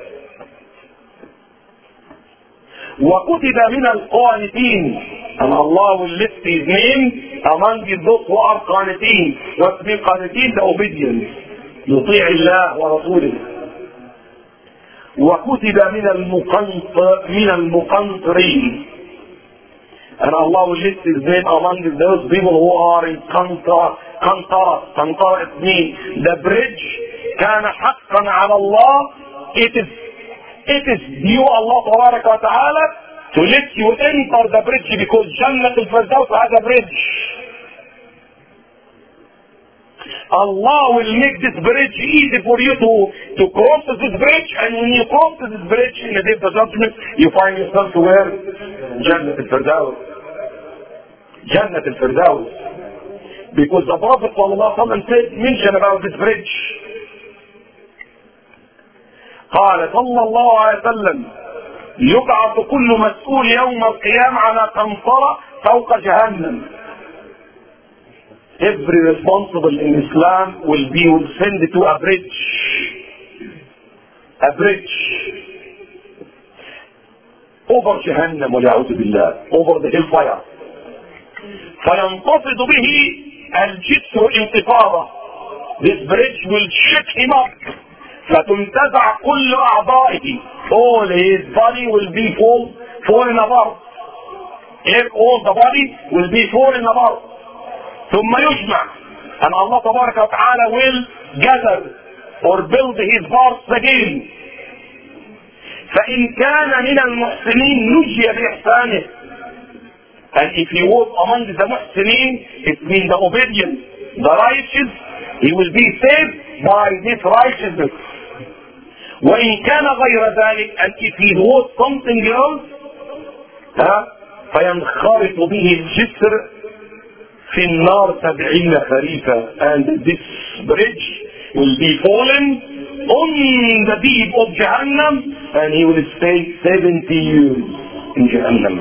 وكتب من القانتين. And Allah will list his name among those who are qaniteen. What means qaniteen? The obedience. يطيع الله ورسوله. وكتب من المقنطر من المقنطرين. And Allah will list his name among those people who are in qantara. Qantara. Qantara, it means the bridge. كان حقا على الله. It is, it is due Allah تبارك وتعالى to let you enter the bridge, because Jannah al-Firdaus has a bridge. Allah will make this bridge easy for you to, to cross this bridge, and when you cross this bridge in the day of the judgment, you find yourself to where? Jannat al-Firdaus. Jannat al-Firdaus. Because the Prophet ﷺ said, mention about this bridge. قال صلى الله عليه وسلم يبعث كل مسؤول يوم القيامة على قنطرة فوق جهنم. Every responsible in Islam will be will send to a bridge, a bridge over Jahannam والعياذ بالله, over the hellfire. فينتفض به الجسر انتفاضة. This bridge will shake him up. فتنتزع كل أعضائه. All his body will be fall, falling apart. All the body will be falling apart. ثم يجمع, and Allah تبارك وتعالى will gather or build his parts again. فإن كان من المحسنين نجي بإحسانه. And if he was among the muhsinin, it means the obedient, the righteous, he will be saved by this righteousness. وإن كان غير ذلك, and if he was something else, ها فينخرط به الجسر في النار سبعين خريفا, and this bridge will be fallen on the deep of Jahannam, and he will stay seventy years in Jahannam,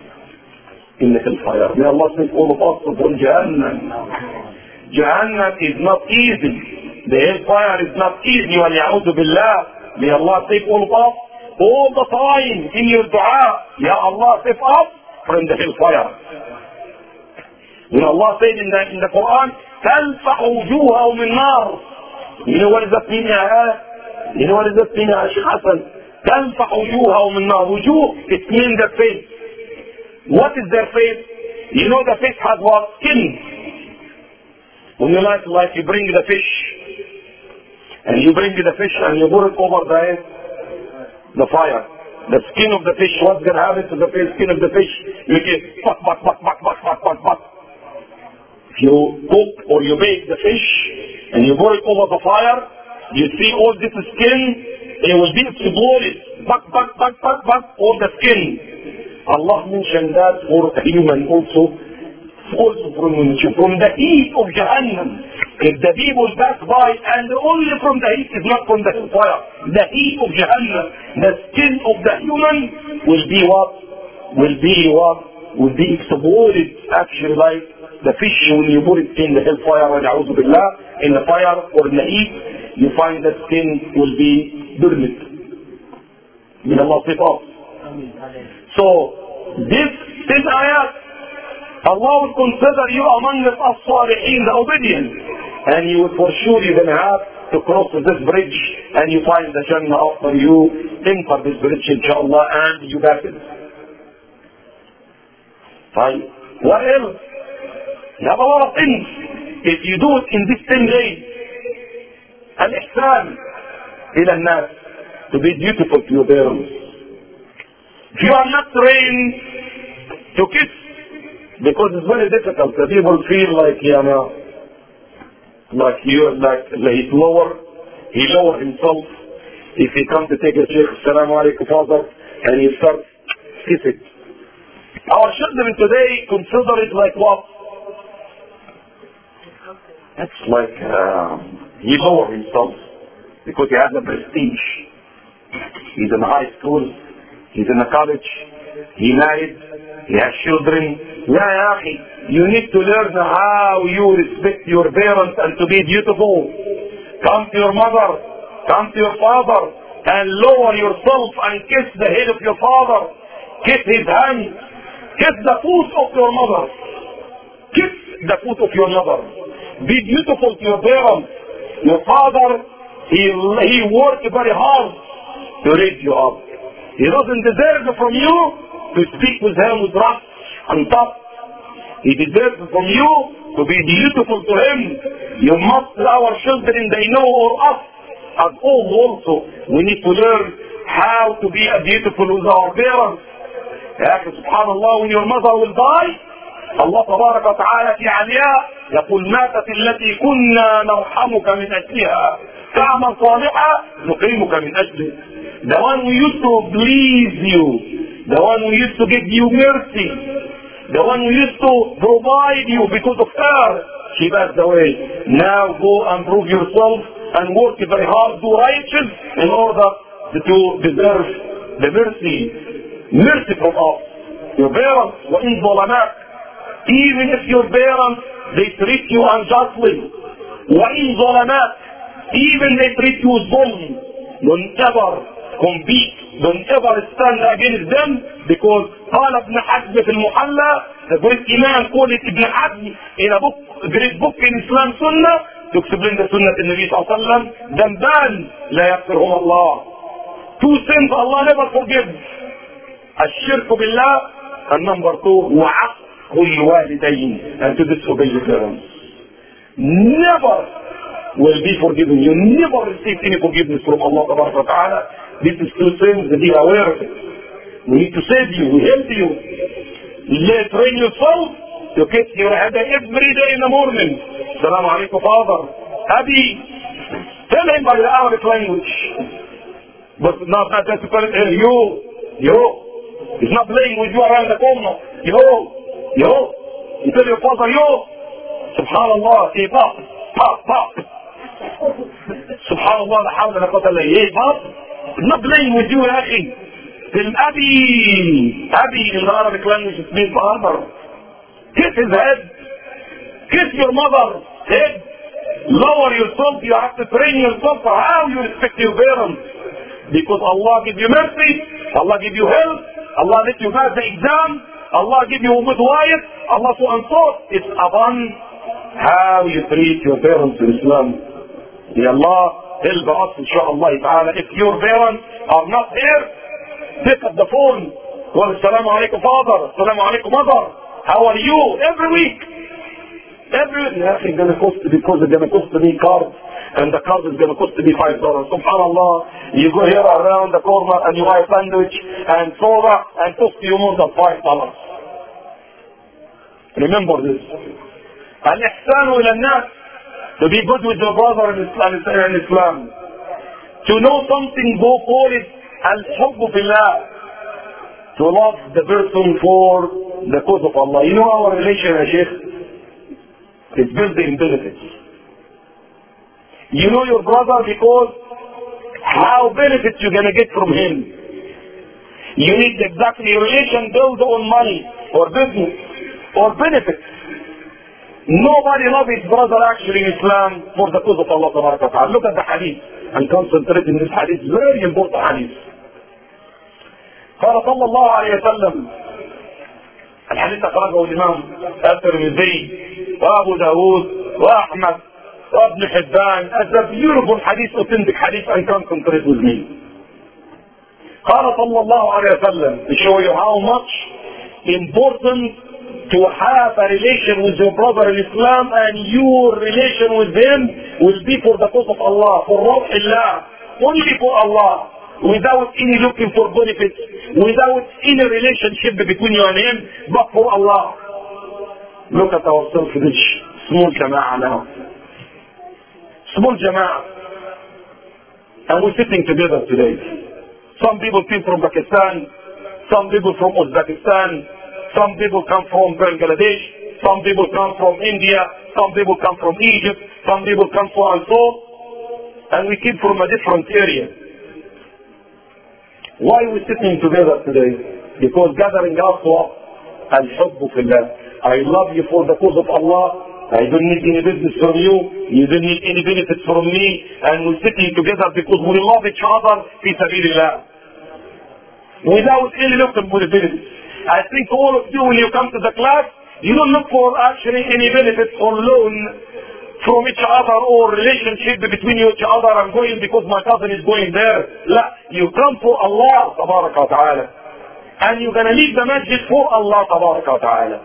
in the hellfire. May Allah save all of us from Jahannam. Jahannam is not easy. The hellfire is not easy. وَلْيَعُوذُ بِاللَّهِ. May Allah save all of us all the time in your dua. Ya Allah, save us from the hellfire. When Allah said in the, in the Quran, تَلْفَحُ وُجُوهَهُمْ مِنْ نَارٍ. You know what does that mean, ya? You know what does that mean, ya Sheikh Hassan? تَلْفَحُ وُجُوهَهُمْ مِنْ نَارٍ. Wujuh, it means the face. What is their face? You know the face has what? Skin. When you like, like you bring the fish, and you bring the fish and you put it over the, the fire. The skin of the fish, what's going to happen to the face, skin of the fish? You get buck, buck, buck, buck, buck, buck, buck, buck. If you cook or you bake the fish and you put it over the fire, you see all this skin, it will be exploded. Buck, buck, buck, buck, buck, all the skin. Allah mentioned that for a human also, also from, from the heat of Jahannam. If the people pass by, and only from the heat, is not from the fire, the heat of Jahannam, the skin of the human will be what? Will be what? Will be exploded, actually, like the fish when you put it in the hellfire, وَنَعُوذُ بِاللَّهِ, in the fire or in the heat, you find the skin will be burned. May Allah save us. So, this ten ayat, Allah will consider you among the as-salihin, the obedient, and you will for sure you're going to have to cross this bridge, and you find the Jannah after you enter this bridge, inshallah, and you pass it. Fine. What else? You have a lot of things. If you do it in these ten days, al-ihsan ila an-nas, to be dutiful to your parents. If you are not trained to kiss, because it's very difficult, the people feel like, you know, like you, like he's lower, he lower himself. If he comes to take a sheikh, Assalamu alaikum, father, and he starts kissing. Our children today consider it like what? It's like uh, he lower himself because he has a prestige. He's in high school, he's in a college, he married, he has children. Yeah, yeah, you need to learn how you respect your parents and to be beautiful. Come to your mother, come to your father, and lower yourself and kiss the head of your father. Kiss his hand. Kiss the foot of your mother. Kiss the foot of your mother. Be beautiful to your parents. Your father, he, he worked very hard to raise you up. He doesn't deserve from you to speak with him with wrath and tough. He deserves from you to be beautiful to him. You must, our children, they know, or us as old also, we need to learn how to be beautiful with our parents. Ya, subhanallah, when your mother will die, الله تبارك وتعالى في علياء يقول ماتت التي كنا نرحمك من أجلها فاعمل صالحا نقيمك من أجله. The one who used to please you, the one who used to give you mercy, the one who used to provide you because of her, she passed away. Now go and prove yourself and work very hard, do righteous in order to deserve the mercy. Mercy from us. Your parents, وإن ظلماك, even if your parents, they treat you unjustly, وإن ظلماك, even they treat you ظلم, don't ever compete, don't ever stand against them, because قال ابن حزم في المحلى, the great Imam called it ابن حزم in a book, great book in Islam Sunnah, to explain the Sunnah of the Nabi sallallahu alaihi wasallam, ذنبان لا يغفرهم الله. Two sins Allah never forgives. الشرك بالله, and number two, وعقل الوالدين, and to disobey your parents. Never will be forgiven. You never receive any forgiveness from Allah Ta'ala. This is two things, be aware of it. We need to save you, we help you. You train yourself to kiss your head every day in the morning. Assalamu alaikum, Father. Abi, tell him by the Arabic language. But not that to call it, hey, you, you. He's not playing with you around the corner. You, you. You tell your father, you. Subhanallah, say pop, pop, pop. Subhanallah, la hawla la quwwata illa billah. Hey, pop. He's not playing with you, ya akhi. Tell Abi, Abi in the Arabic language it means father. Kiss his head. Kiss your mother's head. Lower yourself. You have to train yourself for how you respect your parents. Because Allah give you mercy, Allah give you help, Allah let you pass the exam, Allah give you a good wife, Allah so and so. It's upon how you treat your parents in Islam. Ya Allah help us inshaAllah ta'ala. If your parents are not here, pick up the phone. Well, assalamu alaikum father, assalamu alaikum mother. How are you? Every week. Every week. It's going to cost, because it's going to cost me cards. And the card is going to cost me five dollars. Subhanallah, you go here around the corner and you buy a sandwich and soda and cost you more than five dollars. Remember this. Al-ihsanu ila nas, to be good with your brother in Islam. To know something, go for it. Al-hubbu billah, to love the person for the cause of Allah. You know our relation, Sheikh, it's built in benefits. You know your brother because how benefits you're going to get from him. You need exactly a relation built on money or business or benefits. Nobody loves his brother actually in Islam for the cause of Allah Ta'ala. Look at the hadith and concentrate in this hadith, very important hadith. قال صلى الله عليه وسلم, الحديث أخرجه الإمام الترمذي وأبو داود وأحمد وابن حبان. As a beautiful hadith, authentic hadith, and concentrate with me. قال صلى الله عليه وسلم, to show you how much important to have a relation with your brother in Islam, and your relation with him will be for the cause of Allah, for روح الله, only for Allah, without any looking for benefits, without any relationship between you and him, but for Allah. Look at ourselves, this small jama'ah now. Small jama'ah. And we're sitting together today. Some people came from Pakistan, some people from Uzbekistan, some people come from Bangladesh, some people come from India, some people come from Egypt, some people come from and so, and we came from a different area. Why are we sitting together today? Because gathering us what? Al-Hubbu Fillah. I love you for the cause of Allah. I don't need any business from you. You don't need any benefits from me. And we're sitting together because we love each other fi sabilillah. Without any looking for the benefits. I think all of you, when you come to the class, you don't look for actually any benefits or loan from each other or relationship between you each other. I'm going because my cousin is going there. La, you come for Allah tabaraka wa ta'ala. And you're going to leave the masjid for Allah tabaraka wa ta'ala.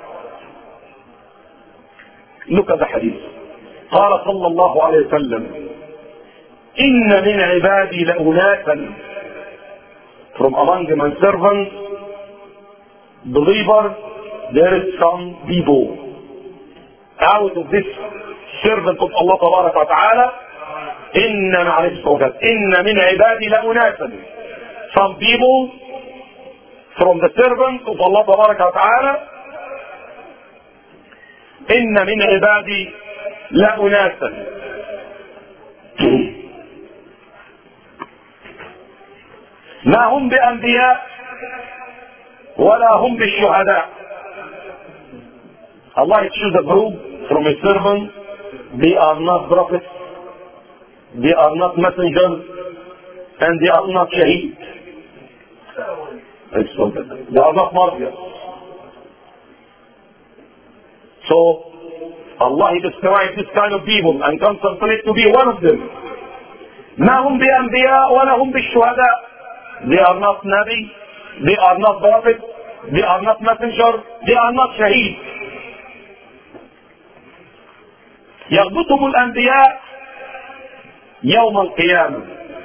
Look at the hadith. قال صلى الله عليه وسلم, إن من عبادي لأناسا, from among my servants, believers, there is some people out of this servant of Allah tabarak wa ta'ala, inna ma'alis prophet, inna min ibadi la unasan. Some people from the servant of Allah tabarak wa ta'ala, inna min ibadi la unasan. ما هم بأنبياء ولا هم بالشهداء. Allah chooses a group from a servant. They are not prophets, they are not messengers, and they are not shaheed. They are not martyrs. So Allah describes this kind of people and contemplate to be one of them. ما هم بأنبياء ولا هم بالشهداء. They are not Nabi, they are not Prophet, they are not Messenger, they are not Shaheed. يغبطهم الأنبياء يوم القيامة.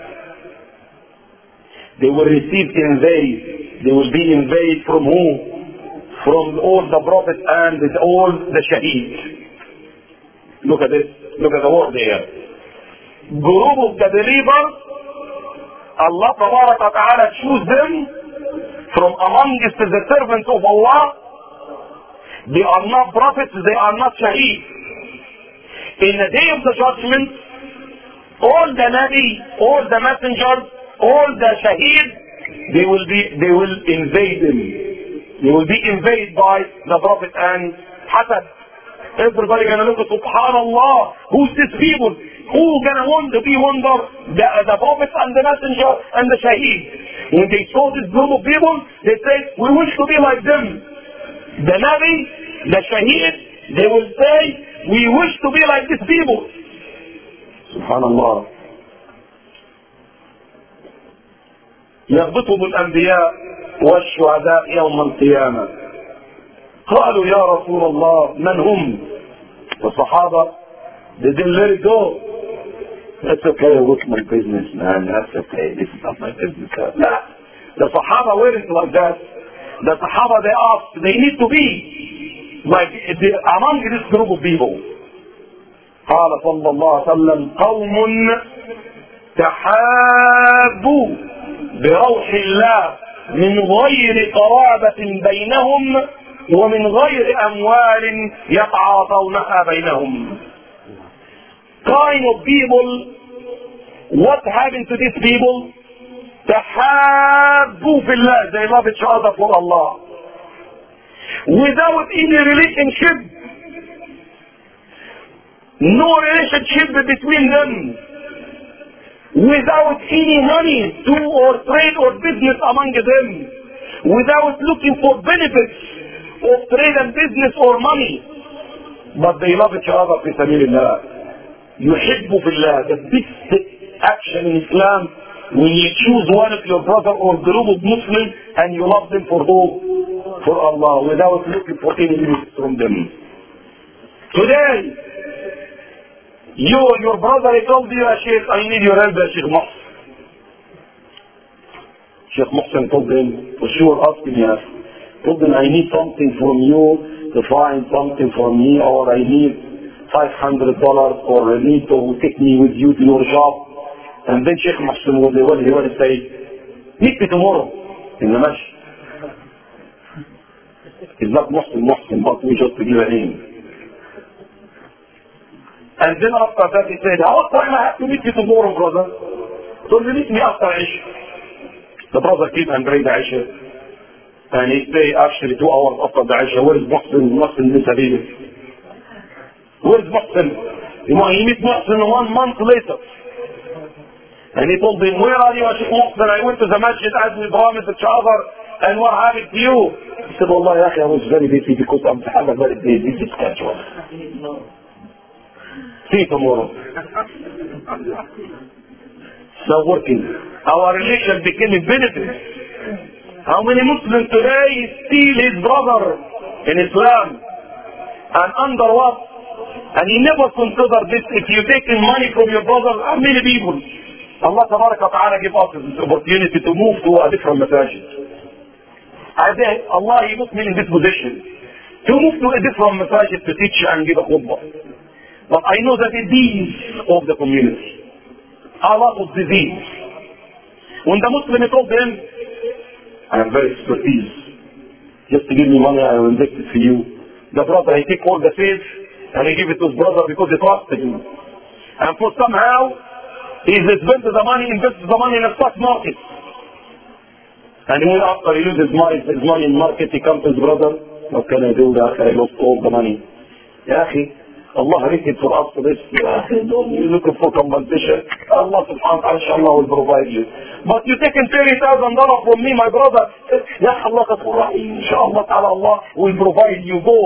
They will receive invade. They will be invaded from who? From all the Prophets and all the Shaheed. Look at this. Look at the word here. Group of the believers, Allah tabarak wa ta'ala choose them from amongst the servants of Allah. They are not prophets, they are not shaheed. In the day of the judgment, all the Nabi, all the messengers, all the shaheed, they will be, they will invade them. They will be invaded by the Prophet and Hasad. Everybody gonna look at Subhanallah, who's these people? Who gonna want to be wonder? The, the Prophet and the Messenger and the Shaheed. When they saw this group of people, they say, we wish to be like them. The Nabi, the Shaheed, they will say, we wish to be like these people. Subhanallah. يغبطهم الأنبياء والشهداء يوم القيامة. قالوا يا رسول الله من هم؟ الصحابة they didn't let it go. That's okay, what's my business, man? That's okay, this is not my business. No. The Sahaba weren't like that. The Sahaba, they asked, they need to be like the, among this group of people. قال صلى الله عليه وسلم قوم تحابوا بروح الله من غير قرابة بينهم ومن غير أموال يتعاطونها بينهم. Kind of people, what happened to these people? تحابوا في الله, they love each other for Allah. Without any relationship, no relationship between them. Without any money, do or trade or business among them. Without looking for benefits of trade and business or money. But they love each other في سبيل الله. يحب في الله. The big action in Islam, when you choose one of your brother or group of Muslims and you love them for who? For Allah, without looking for any benefits from them. Today, you and your brother, he told you, Sheikh, I need your help, Sheikh Muhsin. Sheikh Muhsin told him, for sure, ask him, yes. Told him, I need something from you to find something for me, or I need five hundred dollars, or I need to take me with you to your shop. And then Sheikh Muhsin will, will, he will say, meet me tomorrow in the masjid. It's not Muhsin, Muhsin, but we just give a name. And then after that he said, how much time I have to meet you tomorrow, brother? So you meet me after Isha. The brother came and prayed Isha. And he stayed actually two hours after the Isha. Where is Muhsin? Muhsin bin Sabili. Where is Muhsin? He meet Muhsin one month later. And he told him, where are you, Sheikh Muhsin? I went to the masjid as we promised each other. And what happened to you? He said, Wallah, I was very busy because I'm having a very busy schedule. See you tomorrow. So working. Our relation became a benefit. How many Muslims today steal his brother in Islam? And under what? And he never considered this. If you take money from your brother, how many people? Allah Tabarak wa Ta'ala give us this opportunity to move to a different masajid. I think Allah, He put me in this position. to move to a different masajid to teach and give a khutbah. But I know that the needs of the community, a lot of disease. When the Muslim told them, I am very expertise, just to give me money I will invest it for you. The brother, he take all the faith and he give it to his brother because he trusted him. And for somehow, he spent the money, invested the money in the stock market. And when after he loses money, his money in market, he comes to his brother, what can I do? I lost all the money. Ya akhi, Allah written for us for this. Ya akhi, don't you looking for compensation? Allah subhanahu wa ta'ala inshallah will provide you. But you taking thirty thousand dollars from me, my brother. Ya Allah, inshallah ta'ala, Allah will provide you. Go.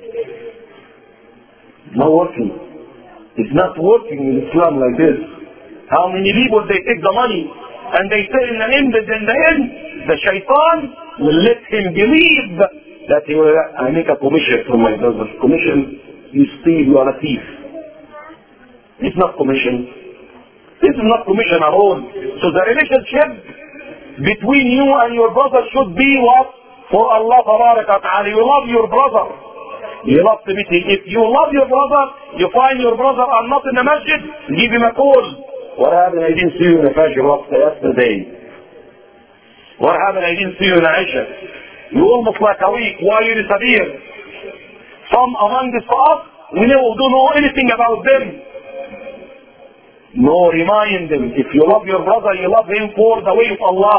Not working. It's not working in Islam like this. How many people they take the money and they say in the end, in the end, the shaitan will let him believe that he will, I make a commission from my brother. Commission, you steal, you are a thief. It's not commission. This is not commission at all. So the relationship between you and your brother should be what? For Allah ta'ala. You love your brother. You love to meet him. If you love your brother, you find your brother are not in the masjid, give him a call. What happened? I didn't see you in the Fajr yesterday. What happened? I didn't see you in Aisha. You almost like a week. Why you disappear? Some among the us, we don't know anything about them. No, remind them. If you love your brother, you love him for the way of Allah.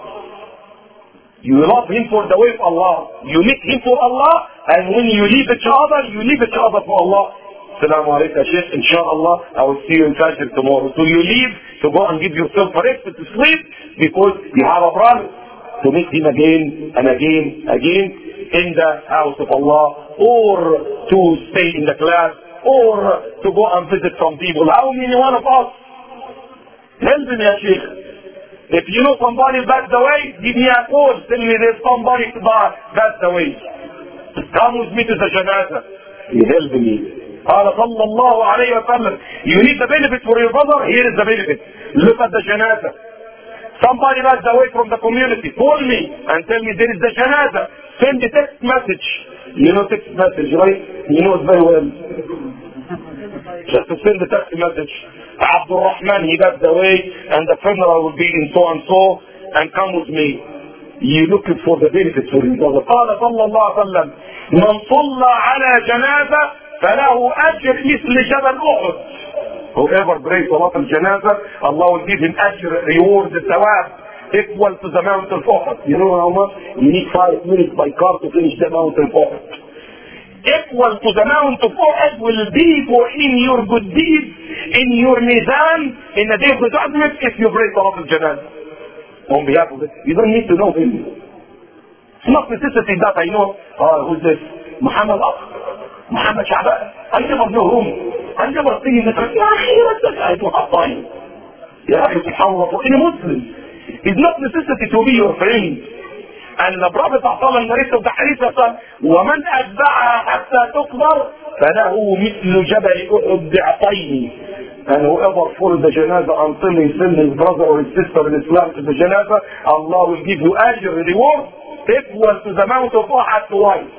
You love him for the way of Allah. You meet him for Allah, and when you leave each other, you leave each other for Allah. Assalamu alaikum, Sheikh. Inshallah, I will see you in Fajr tomorrow. So you leave to go and give yourself a rest to sleep because you have a brother. To meet him again and again, again in the house of Allah, or to stay in the class, or to go and visit some people. How many one of us? Help me, ya Sheikh. If you know somebody passed away, give me a call. Tell me there's somebody passed away. Come with me to the janazah. He helped me. قال صلى الله عليه وسلم. You need the benefit for your brother, here is the benefit. Look at the janazah. Somebody passed away from the community. Call me and tell me there is the janazah. Send a text message. You know text message, right? You know it very well. Just to send the text message. Abdul Rahman, he passed away and the funeral will be in so and so, and come with me. You looking for the benefit for your brother. قال صلى الله عليه وسلم من صلى على جنازة فله أجر مثل جبل أحد. Whoever prays Salat al-Janazah, Allah will give him ajr, reward, thawab, equal to the Mount of Uhud. You know how much? You need five minutes by car to finish the Mount of Uhud. Equal to the Mount of Uhud will be for in your good deeds, in your mizan, in the day of the judgment, if you pray Salat al-Janazah. On behalf of it. You don't need to know him. It's not necessity that I know, oh, who's this? Muhammad Akh. Muhammad Sha'ban. I never know whom. I never see him. Ya akhi, I don't have time. Ya akhi, subhanallah, for any Muslim, it's not necessity to be your friend. And the Prophet sallallahu narrated of the hadith said, وَمَنْ أَتْبَعَهَا حَتَّى تُقْبَرْ فَلَهُ مِثْلُ جَبَلِ أُحُدْ ضِعْفَيْنِ. And whoever follows the janazah until he sends his brother or his sister in Islam to the janazah, Allah will give you ajr, reward, equal to the Mount of Uhud twice.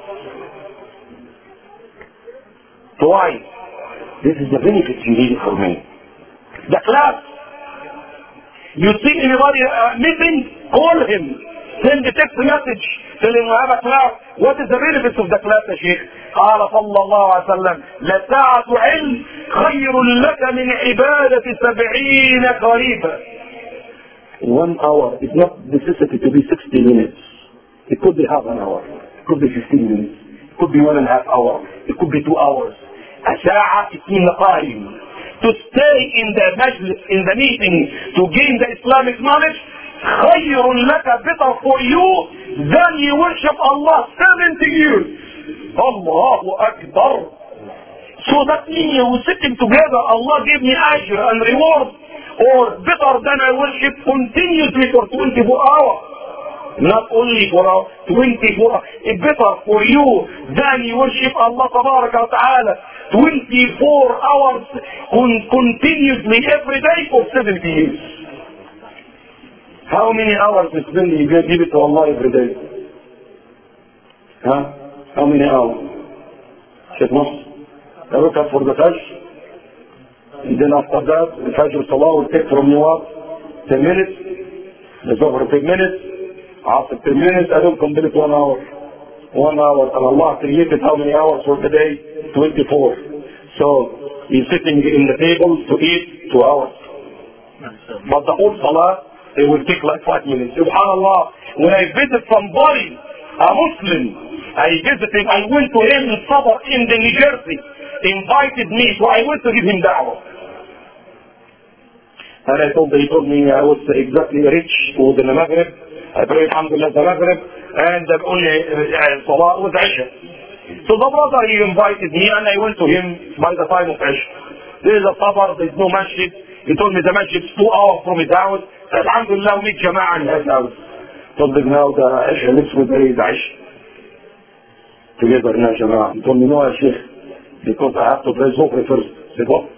Twice. This is the benefit you need for me. The class. You see anybody uh, missing? Call him. Send a text message. Tell him we have a class. What is the benefit of the class, Sheikh? قال صلى الله عليه وسلم لساعة علم خير لك من عبادة سبعين قريبا. One hour is not necessary to be sixty minutes. It could be half an hour. It could be fifteen minutes. It could be one and a half hour. It could be two hours. A ساعة اتنين قائم. To stay in the majlis, in the meeting, to gain the Islamic knowledge, خير لك better for you than you worship Allah seventy years. Allahu Akbar. So that means we sitting together, Allah gave me ajr and reward, or better than I worship continuously for twenty-four hours. Not only for twenty-four hours, it's better for you than you worship Allah tabaraka wa ta'ala twenty-four hours continuously every day for seventy years. How many hours you spend you give it to Allah every day? Huh? How many hours? Sheikh Nasr. I wake up for the Fajr. And then after that, the Fajr Salah will take from you what? ten minutes. The Zuhr ten minutes. After ten minutes, I don't complete one hour. One hour. And Allah created how many hours for the day? twenty-four. So, he's sitting in the table to eat two hours. But the whole Salah, it will take like five minutes. SubhanAllah. When I visit somebody, a Muslim, I visited, I went to him in Sabah in the New Jersey, invited me, so I went to give him da'wah. And I told, he told me I was exactly rich within the Maghrib. I prayed alhamdulillah the Maghrib, and the only uh, Salah was Isha. So the brother, he invited me, and I went to him by the time of Isha. There is a Sabah, there is no masjid. He told me the masjid is two hours from his house. Alhamdulillah, we meet Jama'ah in his house. Told me now the Isha, let's go there is Isha. Together now Jama'ah. He told me, no, Sheikh, because I have to pray Zuhr first. I said, what?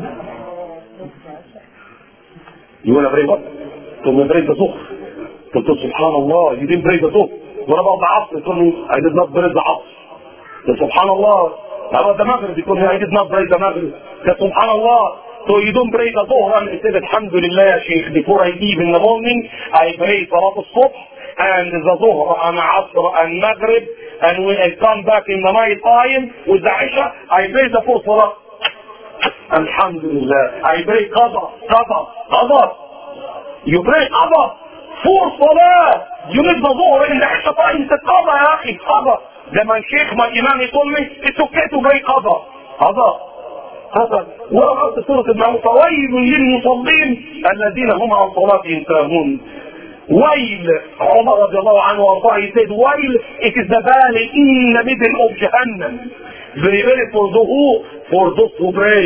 You want to pray what? Told me, pray the Zuhr. Told me, SubhanAllah, you didn't pray the Zuhr. What about the Asr? He told me, I did not pray the Asr. Said, SubhanAllah. How about the Maghrib? He told me, I did not pray the Maghrib. Said, SubhanAllah. So you don't pray the Zuhr. And he said, Alhamdulillah, Sheikh, before I leave in the morning, I pray Salat al-Subh and the Zuhr and Asr and Maghrib. And when I come back in the night time with the Isha, I pray the four Salat. Alhamdulillah. I pray Qadha, Qadha, Qadha. You pray Qadha. Four Salat. You need the Zuhr in the Isha time. He said, Qadha, ya akhi, Qadha. Then my Sheikh, my Imam, he told me, it's okay to pray Qadha. Qadha. هذا وقرأت سورة المعون فويل للمصلين الذين هم عن صلاتهم ساهون. ويل عمر رضي الله عنه وارضاه, he said ويل, it is the valley in the middle of Jahannam, very very for the who, for those who pray.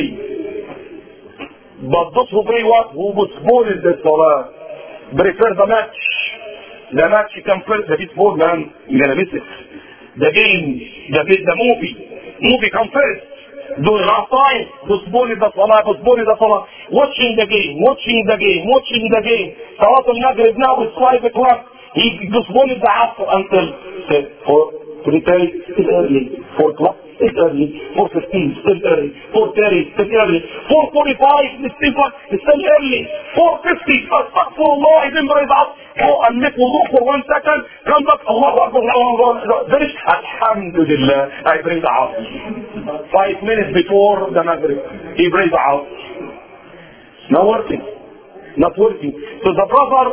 But those who pray what? Who postpone the salah, prefer the match. The match you can first, the football man, you're gonna miss it. The game, the the movie, movie come first. During our time, postpone the salah, postpone the salah, watching the game, watching the game, watching the game. Salat al-Maghrib now is five o'clock. He postponed the Asr until four, three thirty, still early. four o'clock, still early. four fifteen, still early. four thirty, still early. four forty-five, still still early. four fifty, astaghfirullah, I didn't pray the Asr. Go and make wudu for one second, come back, Allahu Akbar, Allahu Akbar. Finish, Alhamdulillah, I pray the Asr. Five minutes before the Maghrib, he prays the Asr. Not working. Not working. So the brother,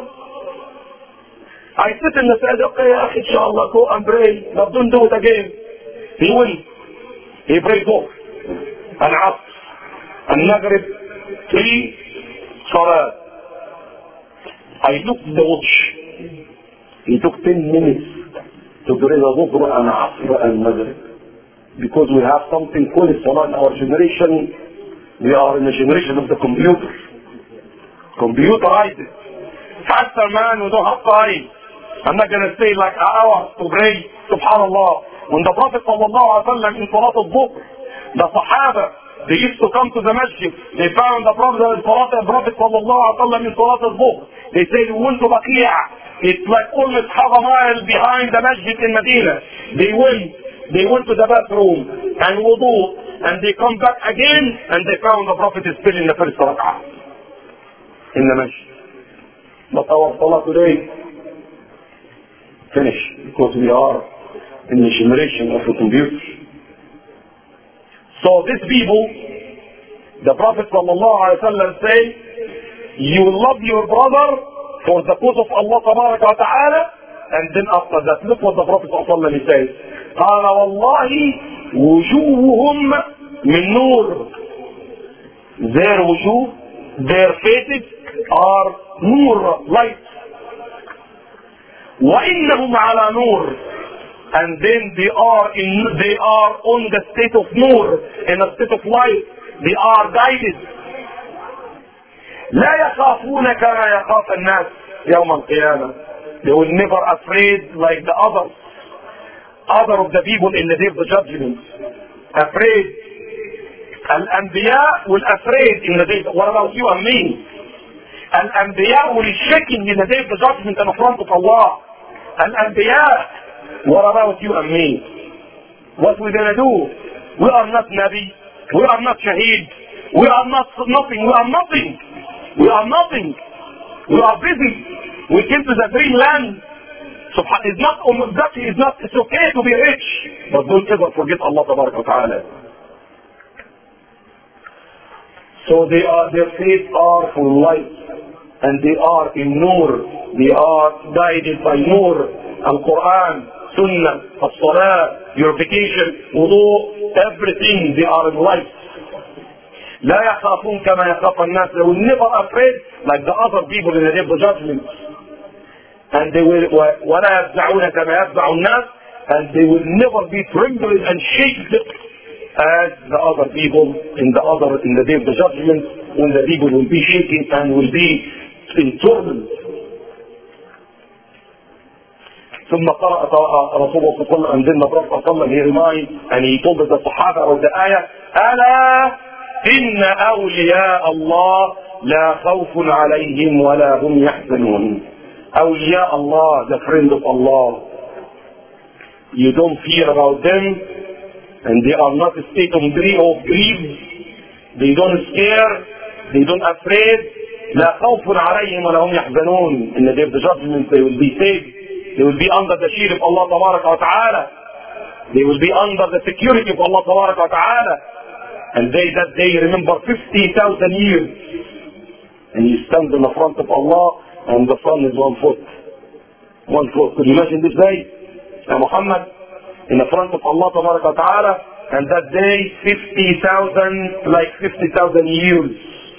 I sit in the said, okay, inshallah, go and pray, but don't do it again. He will. He prays both. And Asr, and Maghrib, three Salat. I looked at the watch. He took ten minutes to pray the Dhuhr and Asr and Maghrib. Because we have something called Salah in our generation. We are in the generation of the computer. Computerized. Faster man, we don't have time. I'm not going to say like an hour to pray. Subhanallah. When the Prophet sallallahu alaihi wasallam in Salat al-Dhuhr, the Sahaba, they used to come to the masjid. They found the Prophet, the Prophet sallallahu alaihi wasallam in Salat al-Dhuhr. They say, we went to Baqi'ah. It's like almost half a mile behind the masjid in Medina. They went, they went to the bathroom and wudu, and they come back again, and they found the Prophet is still in the first rak'ah in the masjid. But our salah today, finished, because we are in the generation of the computer. So these people, the Prophet sallallahu alaihi wasallam say, you love your brother for the cause of Allah tabaraka wa ta'ala, and then after that, look what the Prophet sallallahu alaihi wasallam says. قال والله وجوههم من نور. Their wujuh, their faces are nur, light. وإنهم على نور. And then they are in, they are on the state of nur, in a state of light. They are guided. لا يخافون كما يخاف الناس يوم القيامة. They will never afraid like the others. Other of the people in the day of the judgment. Afraid. Al-Anbiya will afraid in the day. What about you and me? Al-Anbiya will shaking in the day of the judgment in front of Allah. Al-Anbiya. What about you and me? What we're gonna do? We are not Nabi. We are not Shaheed. We are not nothing. We are nothing. We are nothing. We are busy. We came to the dreamland. Subhan, it's not exactly, it's not, it's okay to be rich. But don't ever forget Allah Ta'ala. So they are, their faith are for light. And they are in Nur. They are guided by Nur. Al-Quran, Sunnah, As-Salah, purification, wudu, everything. They are in light. لا يخافون كما يخاف الناس. They will never afraid like the other people in the day of the judgment. And they will ولا يفزعون كما يفزع الناس. And they will never be trembling and shaken as the other people in the other in the day of the judgment, when the people will be shaking and will be in torment. ثم قرأ رسول الله صلى الله عليه وسلم and then the Prophet صلى الله عليه وسلم he reminded and he told the Sahaba of the ayah, ألا إن أولياء الله لا خوف عليهم ولا هم يحزنون. أولياء Allah, the friend of Allah, you don't fear about them and they are not a state of grief. They don't scare, they don't afraid. لا خوف عليهم ولا هم يحزنون. In the day of the judgment they will be saved. They will be under the shield of Allah Tabaraka wa Ta'ala. They will be under the security of Allah Tabaraka wa Ta'ala. And they that day remember fifty thousand years. And you stand in the front of Allah and the sun is one foot. One foot. Could you imagine this day? And Muhammad in the front of Allah Tabaraka wa Ta'ala, and that day fifty thousand like fifty thousand years.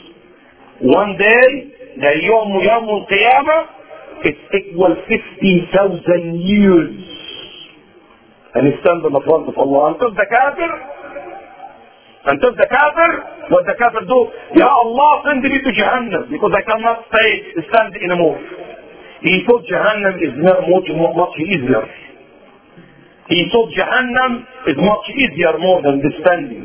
One day, the Yom Yom al-Qiyamah, it's equal fifty thousand years. And he stands in the front of Allah. Until the kafir, until the kafir, what the kafir do? Ya Allah, send me to Jahannam, because I cannot stay, stand anymore. He thought Jahannam is much, much easier. He thought Jahannam is much easier more than this standing.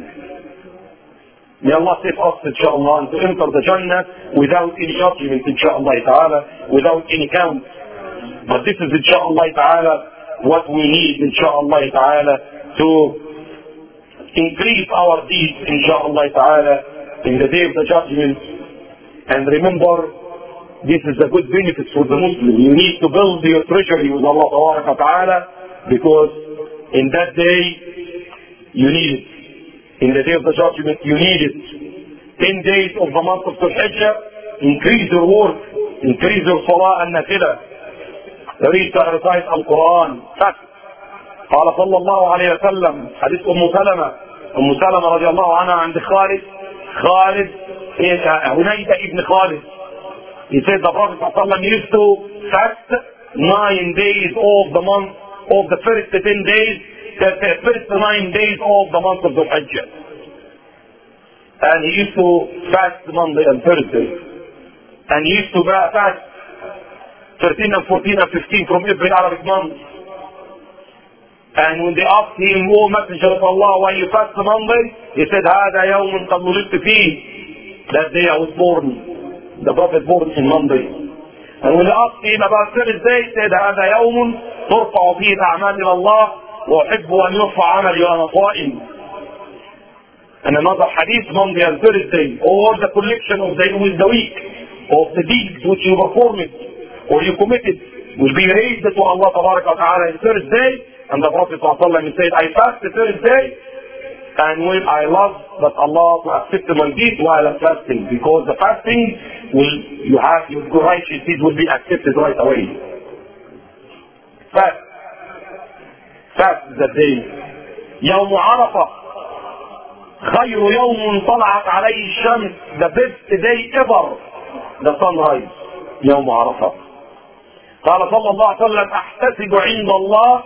May Allah save us, inshaAllah, and to enter the Jannah without any judgment, inshaAllah ta'ala, without any count. But this is, inshaAllah ta'ala, what we need, inshaAllah ta'ala, to increase our deeds, inshaAllah ta'ala, in the day of the judgment. And remember, this is a good benefit for the Muslim. You need to build your treasury with Allah ta'ala, because in that day, you need it. In the day of the judgment, you need it. Ten days of the month of Dhul-Hijjah, increase your work, increase your salah and nafilah. Read to recite Al-Quran. Fast. قال صلى الله عليه وسلم حديث أم سلمة أم سلمة رضي الله عنها عند خالد خالد هنيدة ابن خالد. He said the Prophet صلى الله عليه وسلم used to fast nine days of the month of the first ten days, the first nine days of the month of Dhul Hijjah. And he used to fast Monday and Thursday. And he used to fast thirteen and fourteen and fifteen from every Arabic month. And when they asked him, O Messenger of Allah, why you fast Monday? He said, هذا يوم قد ولدت فيه. That day I was born. The Prophet born in Monday. And when they asked him about Thursday, he said, هذا يوم ترفع فيه الأعمال إلى الله وأحب أن يرفع عملي وأنا صائم. And another hadith, Monday and Thursday, or the collection of the, with the week of the deeds which you performed or you committed will be raised to Allah Ta'ala on Thursday. And the Prophet ﷺ said, I fast the Thursday, and when I love that Allah to accept my deeds while I'm fasting, because the fasting will, you have your righteous deeds will be accepted right away. Fast. Fast the day. يوم عرفة خير يوم طلعت عليه الشمس. The best day ever. The sunrise. يوم عرفة. قال صلى الله عليه وسلم أحتسب عند الله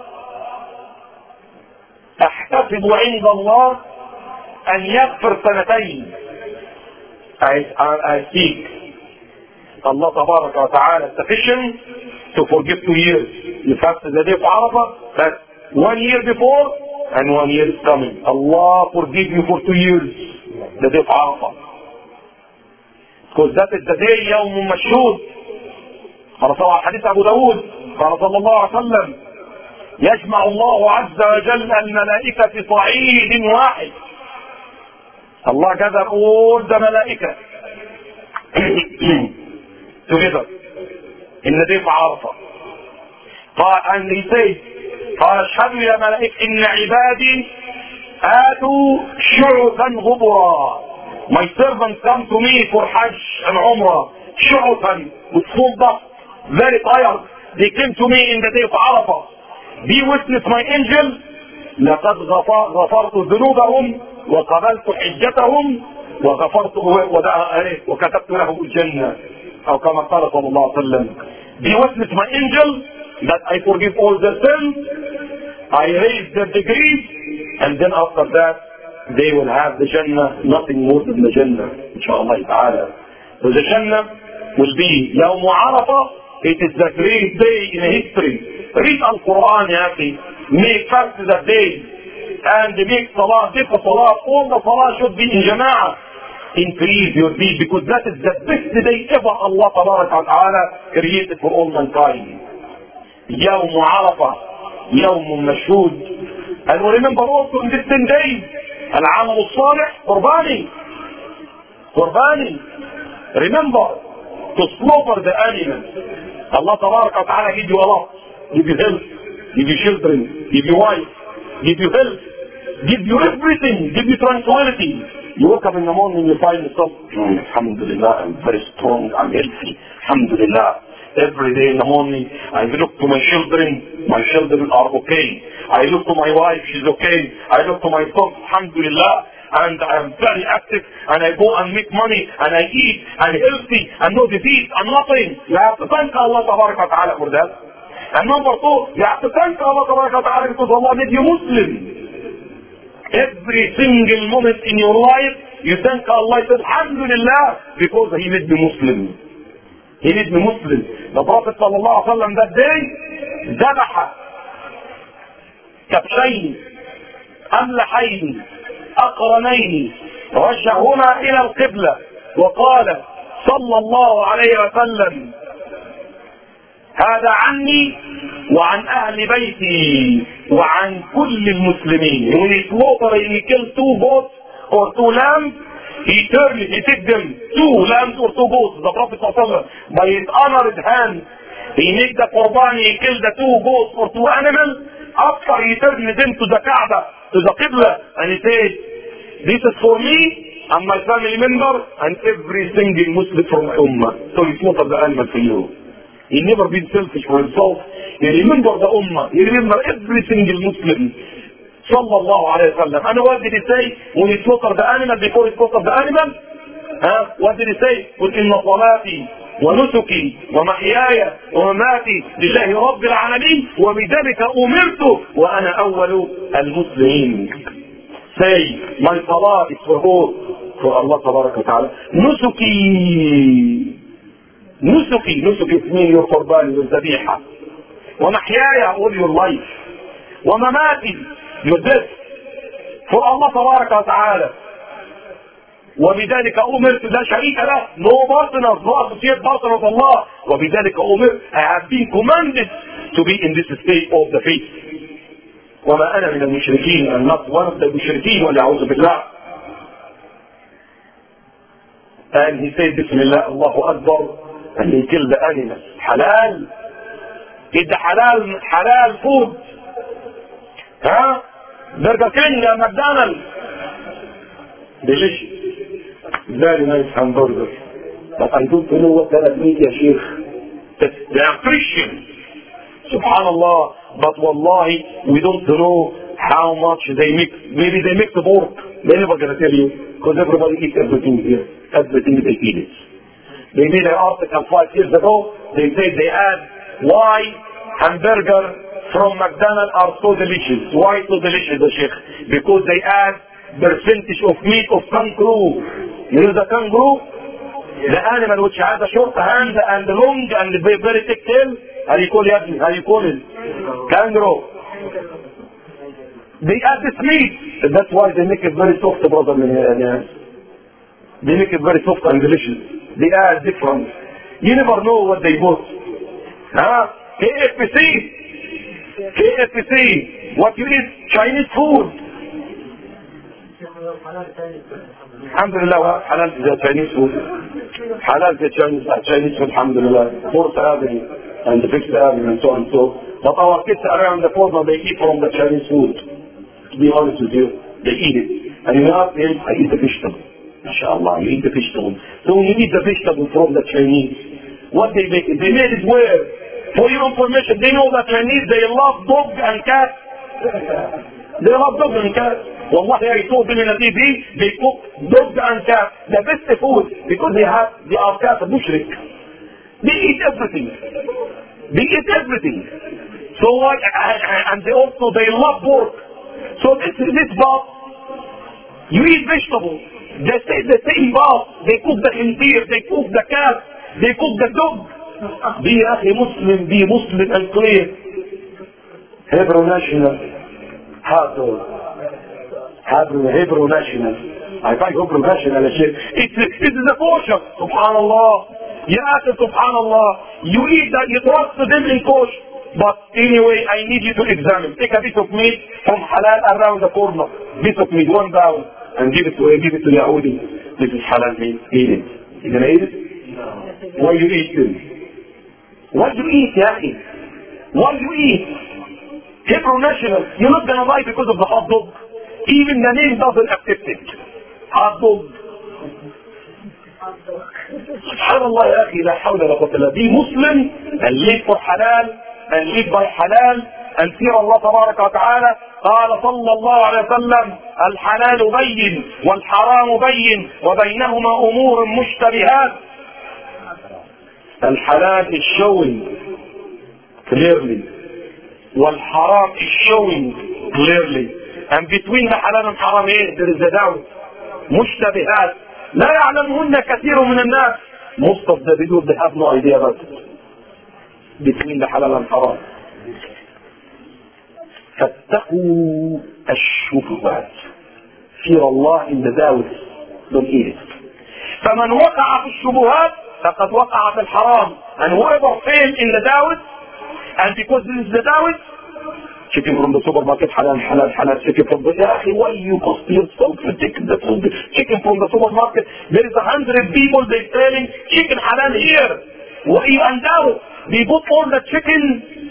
أحتسب عند الله أن يغفر سنتين. I, I, I seek Allah تبارك وتعالى sufficient to forgive two years. You fasted the day of Arafah, that's one year before and one year is coming. Allah forgive you for two years, the day of Arafah. Because that is the day يوم مشهود. قال صلى حديث أبو داود قال صلى الله عليه وسلم يجمع الله عز وجل الملائكة في صعيد واحد. Allah gather all the ملائكة together in the day of Arafah. And he says, قال اشهدوا يا ملائكة إن عبادي آتوا شعثا غبرا. My servants come to me for Hajj and Umrah, شعثا, with full dust, very tired. They came to me in the day of Arafah. Be witness, my angel, لقد غفرت ذنوبهم وقبلت حجتهم وغفرت وكتبت له الجنة أو كما قال صلى الله عليه وسلم. Be witness, my angel, that I forgive all their sins, I raise their degrees, and then after that they will have the Jannah, nothing more than the Jannah, inshallah ta'ala. So the Jannah will be يوم عرفة. It is the great day in history. Read Al-Quran, ya akhi. Make fast the day and make salah, take salah. All the salah should be in jama'ah. Increase your deed, because that is the best day ever Allah Ta'ala created for all mankind. يوم عرفة, يوم مشهود. And we remember also in these ten days, العمل الصالح, قرباني. قرباني. Remember to slaughter the animals. Allah Ta'ala give you a lot. Give you health, give you children, give you wife, give you health, give you everything, give you tranquility. You wake up in the morning, you find yourself, mm, alhamdulillah, I'm very strong, I'm healthy, alhamdulillah. Every day in the morning, I look to my children, my children are okay. I look to my wife, she's okay. I look to my son, alhamdulillah, and I am very active, and I go and make money, and I eat, and healthy, and no disease, and nothing. You have to thank Allah Ta'ala for that. And number two, you have to thank Allah Ta'ala because Allah made you Muslim. Every single moment in your life, you thank Allah, you said, alhamdulillah, because He made me Muslim. He made me Muslim. The Prophet sallallahu alaihi wasallam that day, ذبح كبشين أملحين أقرنين رجعهما إلى القبلة وقال صلى الله عليه وسلم هذا عني وعن أهل بيتي وعن كل المسلمين. When he slaughtered, he killed two goats or two lambs, he turned, he took them, two lambs or two goats. The Prophet ﷺ, by his honored hand, he made the Qurban, he killed the two goats or two animals. After he turned them to the Kaaba, to the Qibla, and he said, this is for me and my family member and every single Muslim from my ummah. So he slaughtered the animal for you. He never been selfish for himself. He remembered the ummah. He remembered every single Muslim. Sallallahu alayhi wa sallam. And what did he say when he slaughtered the animal, before he slaughtered the animal? Huh? What did he say? قل إن صلاتي ونسكي ومحياي ومماتي لله رب العالمين وبذلك أمرت وأنا أول المسلمين. Say, my salah is for all, for Allah Tabarak wa Ta'ala. Nusuki. Nusuki. Nusuki means your Qurban, your Zabiha. ومحياي, all your life. ومماتي, your death. For Allah Tabarak wa Ta'ala. وبذلك أمرت, لا شريك له, no partner, no associate partner of Allah. وبذلك أمرت, I have been commanded to be in this state of the faith. وما أنا من المشركين, and not one of the المشركين والعوذ بالله. And he said Bismillah, Allahu Akbar, and he killed the animals. Halal. Eat the halal, halal food. Huh? Burger King and McDonald's. Delicious. Very nice hamburger. But I don't know what that means, ya Sheikh. They are Christians. Subhanallah. But wallahi, we don't know how much they mix. Maybe they mix the pork. They're never going to tell you. Because everybody eats everything here. Everything they eat it. They made an article five years ago. They said they add why hamburger from McDonald's are so delicious. Why so delicious, the Sheikh? Because they add percentage of meat of kangaroo. You know the kangaroo? The animal which has a short hand and long and very thick tail. How do you call it? How do you call it? Kangaroo. They add this meat. That's why they make it very soft, brother. They make it very soft and delicious. They add different. You never know what they put. Huh? K F C. K F C. What you eat? Chinese food. Alhamdulillah, halal is the Chinese food. Halal is the Chinese, Chinese food, alhamdulillah. Pork having and the fish having and so on and so. But our kids around the corner, they eat from the Chinese food. To be honest with you, they eat it. And you ask them, I eat the vegetable. MashaAllah, you eat the vegetable. So when you eat the vegetable from the Chinese, what they make it? They made it where? For your information, they know that Chinese, they love dog and cat. They love dog and cat. Wallahi, I told them in the T V, they cook dog and cat. The best food, because they have, they are cat mushrik. They eat everything. They eat everything. So what, and they also, they love pork. So this is this box. You eat vegetables. They say the same box. They cook the khinzir, they cook the cat, they cook the dog. Be a Muslim, be Muslim and clear. Hebrew national. Hebrew. Hebrew, Hebrew national. I find Hebrew national it's it is a portion. Subhanallah. Yes, Subhanallah. You eat that, you trust them in kosher. But anyway, I need you to examine. Take a piece of meat from halal around the corner. Piece of meat, one pound, and give it to give it to Yahudi. This is halal meat. Eat it. You gonna eat it? No. Why you eat it? What do you eat, Yahi? What do you eat? Hebrew national. You're not gonna buy because of the hot dog. Even the name doesn't accept it. Hot dog. Subhanallah, Yahi, la hawla la quwwata illa billah. Be Muslim and live for halal. And live by halal and fear Allah تبارك وتعالى. قال صلى الله عليه وسلم الحلال بين والحرام بين وبينهما أمور مشتبهات. الحلال is showing clearly والحرام is showing clearly, and between the halal and haram there is a doubt. مشتبهات لا يعلمهن كثير من الناس. Most of the people, they have no idea about it. Between the halal and haram. فاتقوا الشبهات. Fear Allah in the doubts. Don't eat it. فمن وقع في الشبهات فقد وقع في الحرام. And whoever failed in the doubts, and because this is the doubts, chicken from the supermarket, halal, halal, halal, chicken from the... Ya akhi, why you cost yourself to take the food, chicken from the supermarket? There is a hundred people they selling chicken halal here. Why you doubt? They put all the chicken,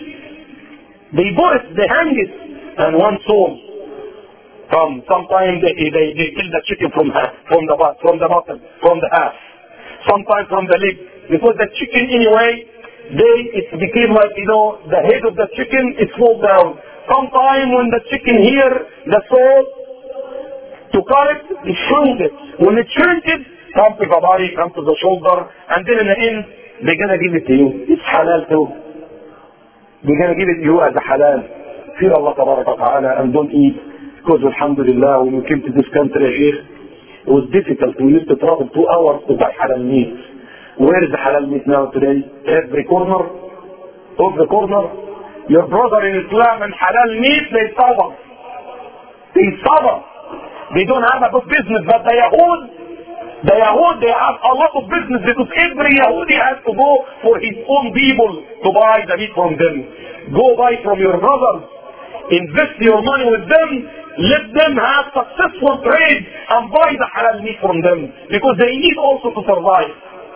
they put it, they hang it, and one soul. From sometimes they they, they kill the chicken from from the from the bottom, from the half, sometimes from the leg, because the chicken anyway, they it became like, you know, the head of the chicken is fall down. Sometimes when the chicken hear the soul to cut it, it shrunk it. When it shrunk it, come to the body, come to the shoulder, and then in the end, they're going to give it to you. It's halal too. They're going to give it to you as a halal. Fear Allah tabaraka wa ta'ala and don't eat. Because alhamdulillah, when we came to this country, Sheikh, it was difficult. We used to travel two hours to buy halal meat. Where is the halal meat now today? Every corner. Every corner. Your brother in Islam and halal meat, they suffer. They suffer. They don't have a good business, but the Yahud, The Yahud, they have a lot of business because every Yahudi has to go for his own people to buy the meat from them. Go buy from your brothers. Invest your money with them. Let them have successful trade and buy the halal meat from them. Because they need also to survive.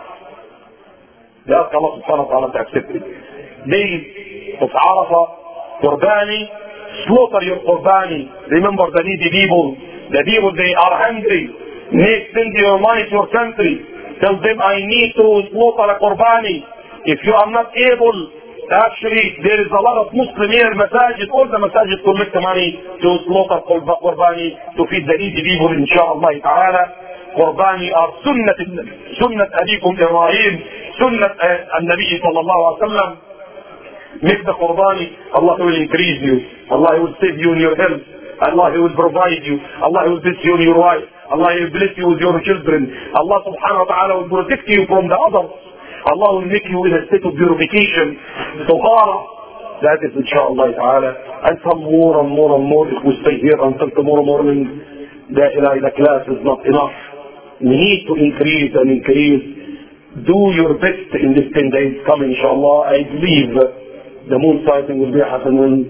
They ask Allah subhanahu wa ta'ala to accept it. Days of Arafah, Qurbani, slaughter your Qurbani. Remember the needy people. The people, they are hungry. Make send your money to your country. Tell them I need to slaughter a Qurbani. If you are not able, actually there is a lot of Muslim here, masajid, all the masajid collect the money to slaughter Qurbani to feed the needy people, inshallah ta'ala. Qurbani are sunnat, sunnat abikum Ibrahim, sunnat al-Nabi sallallahu alayhi wa sallam. Make the Qurbani, Allah will increase you. Allah will save you in your health. Allah will provide you. Allah will bless you in your wife. Allah will bless you with your children. Allah subhanahu wa ta'ala will protect you from the others. Allah will make you in a state of purification. Tahara. That is inshallah ta'ala. And some more and more and more, if we stay here until tomorrow morning, the, the class is not enough. We need to increase and increase. Do your best in this ten days coming, inshallah. I believe the moon sighting will be happening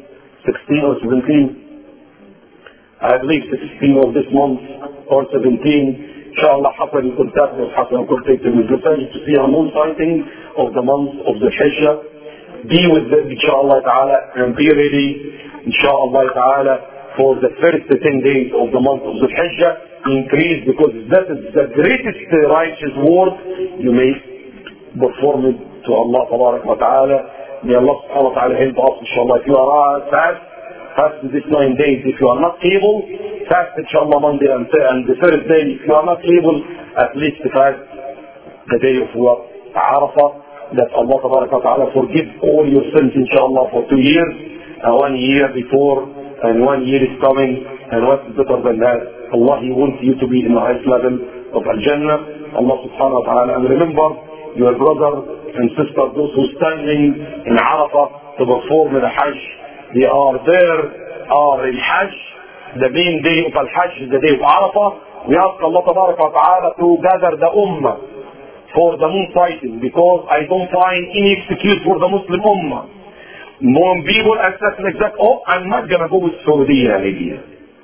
sixteen or seventeen. I believe sixteen of this month or seventeen. Inshallah, حصل الكونتاكت وحصل كونتاكت with the family to see a moon sighting of the month of the Hijjah. Be with them, inshallah ta'ala, and be ready, inshallah ta'ala, for the first ten days of the month of the Hijjah. Increase, because that is the greatest righteous word you may perform it to Allah wa ta'ala. May Allah subhanahu wa ta'ala help us, inshallah. If you are fast, fast this nine days. If you are not able, fast inshallah Monday and, and the third day. If you are not able, at least fast the day of what? Arafah. That Allah wa ta'ala forgive all your sins inshallah for two years, and one year before, and one year is coming, and what's better than that? Allah, He wants you to be in the highest level of Al-Jannah. Allah subhanahu wa ta'ala. And remember, your brother and sister, those who are standing in Arafah to perform the Hajj, they are there, are in Hajj. The main day of Al-Hajj is the day of Arafah. We ask Allah ta'ala to gather the Ummah for the moon sighting, because I don't find any excuse for the Muslim Ummah. More people accept like that, oh, I'm not going to go with Saudi Arabia.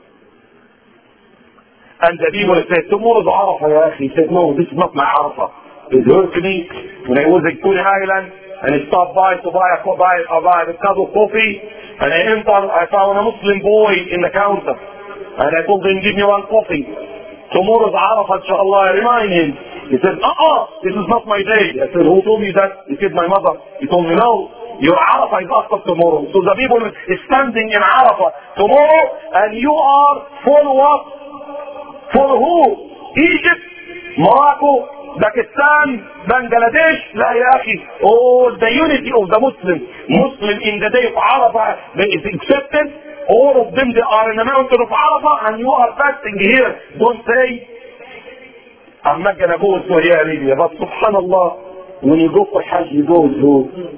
And the people said, tomorrow's Arafah, ya akhi. He said, no, this is not my Arafah. It hurt me when I was in Coney Island, and I stopped by to buy a, buy, uh, buy a cup of coffee, and I entered, I found a Muslim boy in the counter, and I told him, give me one coffee. Tomorrow's Arafah, inshallah. I remind him. He said, uh-uh, this is not my day. I said, who told you that? He said, my mother. He told me, no, your Arafah is after tomorrow. So the people is standing in Arafah tomorrow, and you are for what? For who? Egypt, Morocco, Pakistan, Bangladesh? La ya akhi. Oh, the unity of the Muslim. Muslim in the day of Arafah is accepted. All of them, they are in the mountain of Arafah, and you are fasting here. Don't say, I'm not going to go to Saudi Arabia. But subhanallah, when you go for Hajj, you go with who?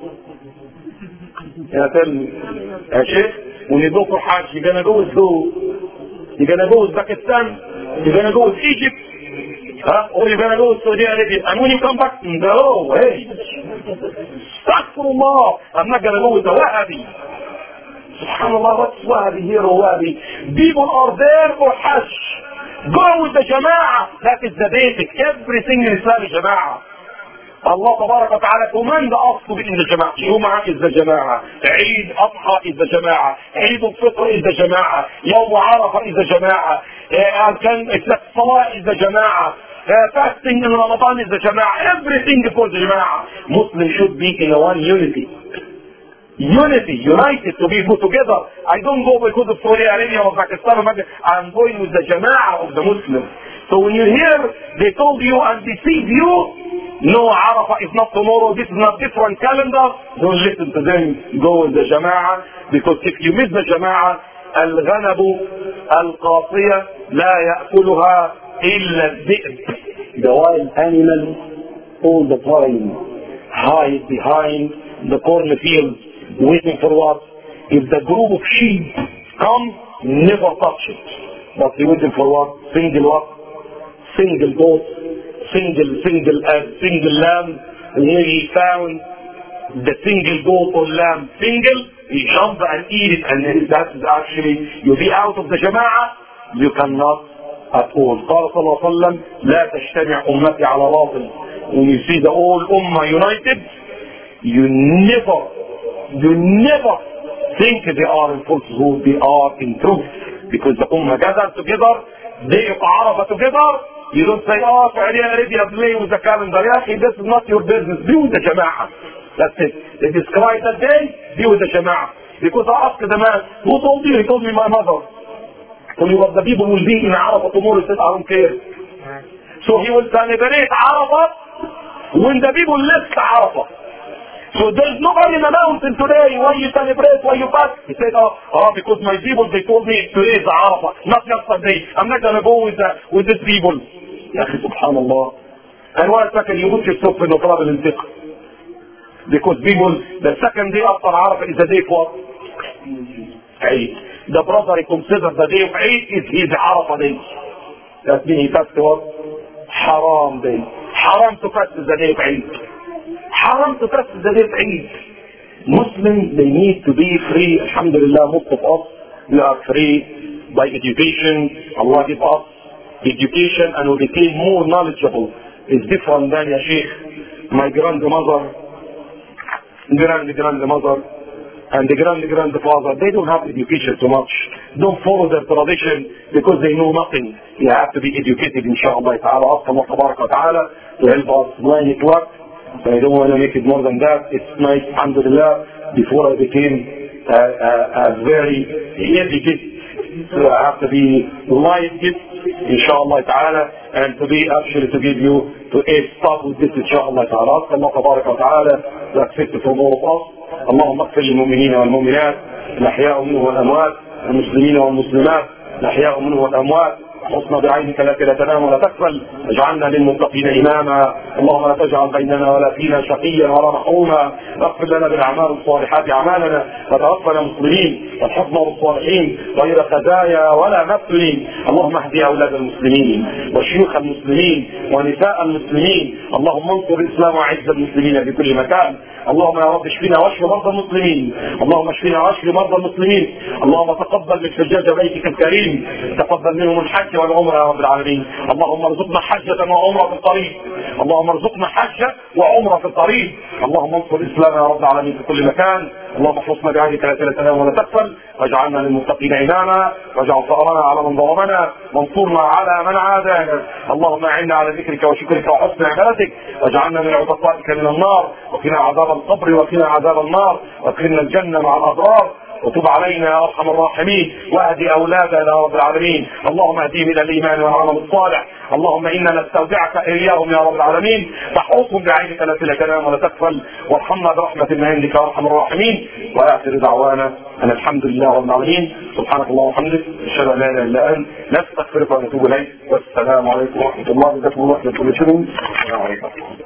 Yeah, tell me. Yeah, Sheikh, when you go for Hajj, you're going to go with who? You're going to go with Pakistan? You're going to go with Egypt? Huh? Or you're going to go with Saudi Arabia? And when you come back, no, hey. Astaghfirullah. I'm not going to go with the Wahhabi. Subhanallah, what's Wahhabi here or Wahhabi? People are there for Hajj. Go with the Jama'ah. That is the basic. Everything in Islam is Jama'ah. Allah wa ta'ala command us to be in the Jama'ah. Jum'ah is the Jama'ah. Eid Adha is the Jama'ah. Eid al-Fitr is the Jama'ah. Yawm Arafah is the Jama'ah. Salah is the Jama'ah. Fasting in Ramadan is the Jama'ah. Everything before the Jama'ah. Muslims should be in one unity. Unity, united, to be put together. I don't go because of Saudi Arabia or Pakistan or Pakistan. I'm going with the Jama'ah of the Muslims. So when you hear they told you and deceive you, no, Arafah is not tomorrow, this is not different calendar, don't listen to them. Go with the Jama'ah, because if you miss the Jama'ah, الغنم القاصية لا يأكلها إلا الذئب. The wild animal all the time hide behind the cornfields, waiting for what? If the group of sheep come, never touch it. But he waiting for what? Single what? Single goat, single, single, uh, single lamb. When he found the single goat or lamb single, he jump and eat it, and that is actually, you be out of the Jama'ah, you cannot at all. قال صلى الله عليه وسلم لا تجتمع أمتي على باطل. When you see the whole Ummah united, you never, you never think they are in falsehood, they are in truth. Because the Ummah gathered together, they Arafah together, you don't say, oh, Saudi Arabia play with the calendar. Yeah, this is not your business, be with the Jama'ah. That's it. They describe that day, be with the Jama'ah. Because I asked the man, who told you? He told me my mother. Told me what the people will be in Arafah tomorrow. He said, I don't care. So he will celebrate Arafah when the people left Arafah. So there's nobody in the mountain today. Why you celebrate? Why you fast? He said, oh, oh, because my people, they told me today is Arafah, not yesterday. I'm not going to go with, the, with these people. Ya akhi, subhanallah. And one second, you put yourself in the trouble and fiqh. Because people, the second day after Arafah is the day for Eid. The brother, he considers the day of Eid is his Arafah day. That means he fasts what? Haram day. Haram to fast is the day of Eid. Haram to fast is the day of Eid. Muslims, they need to be free. Alhamdulillah, most of us, we are free by education. Allah give us education and we became more knowledgeable. It's different than, ya Sheikh, my grandmother, grand-grandmother, and the grand-grandfather, they don't have education too much. Don't follow their tradition because they know nothing. You have to be educated, inshallah ta'ala. Ask Allah tabaraka wa ta'ala to help us line it up. I don't want to make it more than that. It's nice, alhamdulillah, before I became a, a, a very heavy gift. So I have to be light gift, inshallah ta'ala, and to be actually to give you, to start with this, inshallah ta'ala. Ask Allah tabaraka wa ta'ala to accept it from all of us. اللهم اغفر للمؤمنين والمؤمنات الأحياء منه والأموات المسلمين والمسلمات الأحياء منه والأموات حصنا بعينك التي لا تنام ولا تكفل اجعلنا للمتقين إماما اللهم لا تجعل بيننا ولا فينا شقيا ولا محروما اغفر لنا بالأعمال الصالحات أعمالنا وتوفنا مسلمين والحفظنا بالصالحين غير خزايا ولا مفتونين اللهم اهدي أولاد المسلمين وشيوخ المسلمين ونساء المسلمين اللهم انصر الإسلام وعز المسلمين في كل مكان اللهم يا رب اشفنا واشف مرضى المسلمين اللهم اشفنا واشف مرضى المسلمين اللهم تقبل من حجاج بيتك الكريم تقبل منهم الحج والعمره يا رب العالمين اللهم ارزقنا حجة وعمره في الطريق اللهم ارزقنا حجة وعمره في الطريق اللهم انصر الاسلام يا رب العالمين في كل مكان اللهم احفظنا بعهدك لا تنام ولا تغفل واجعلنا للمتقين اماما واجعل ثارنا على من ظلمنا وانصرنا على من عادانا اللهم اعنا على ذكرك وشكرك وحسن عبادتك واجعلنا من عتقائك من النار وقنا عذاب القبر وقنا عذاب النار وادخلنا الجنة مع الأبرار وتب علينا يا أرحم الراحمين واهدي أولادنا يا رب العالمين اللهم اهديهم إلى الإيمان والعمل الصالح اللهم إنا نستودعك إياهم يا رب العالمين فاحفظهم بعينك التي لا تنام ولا تغفل وارحمنا برحمة من عندك يا أرحم الراحمين وآخر دعوانا أن الحمد لله رب العالمين سبحانك اللهم وبحمدك أشهد أن لا إله إلا أنت نستغفرك ونتوب إليك والسلام عليكم ورحمة الله وبركاته.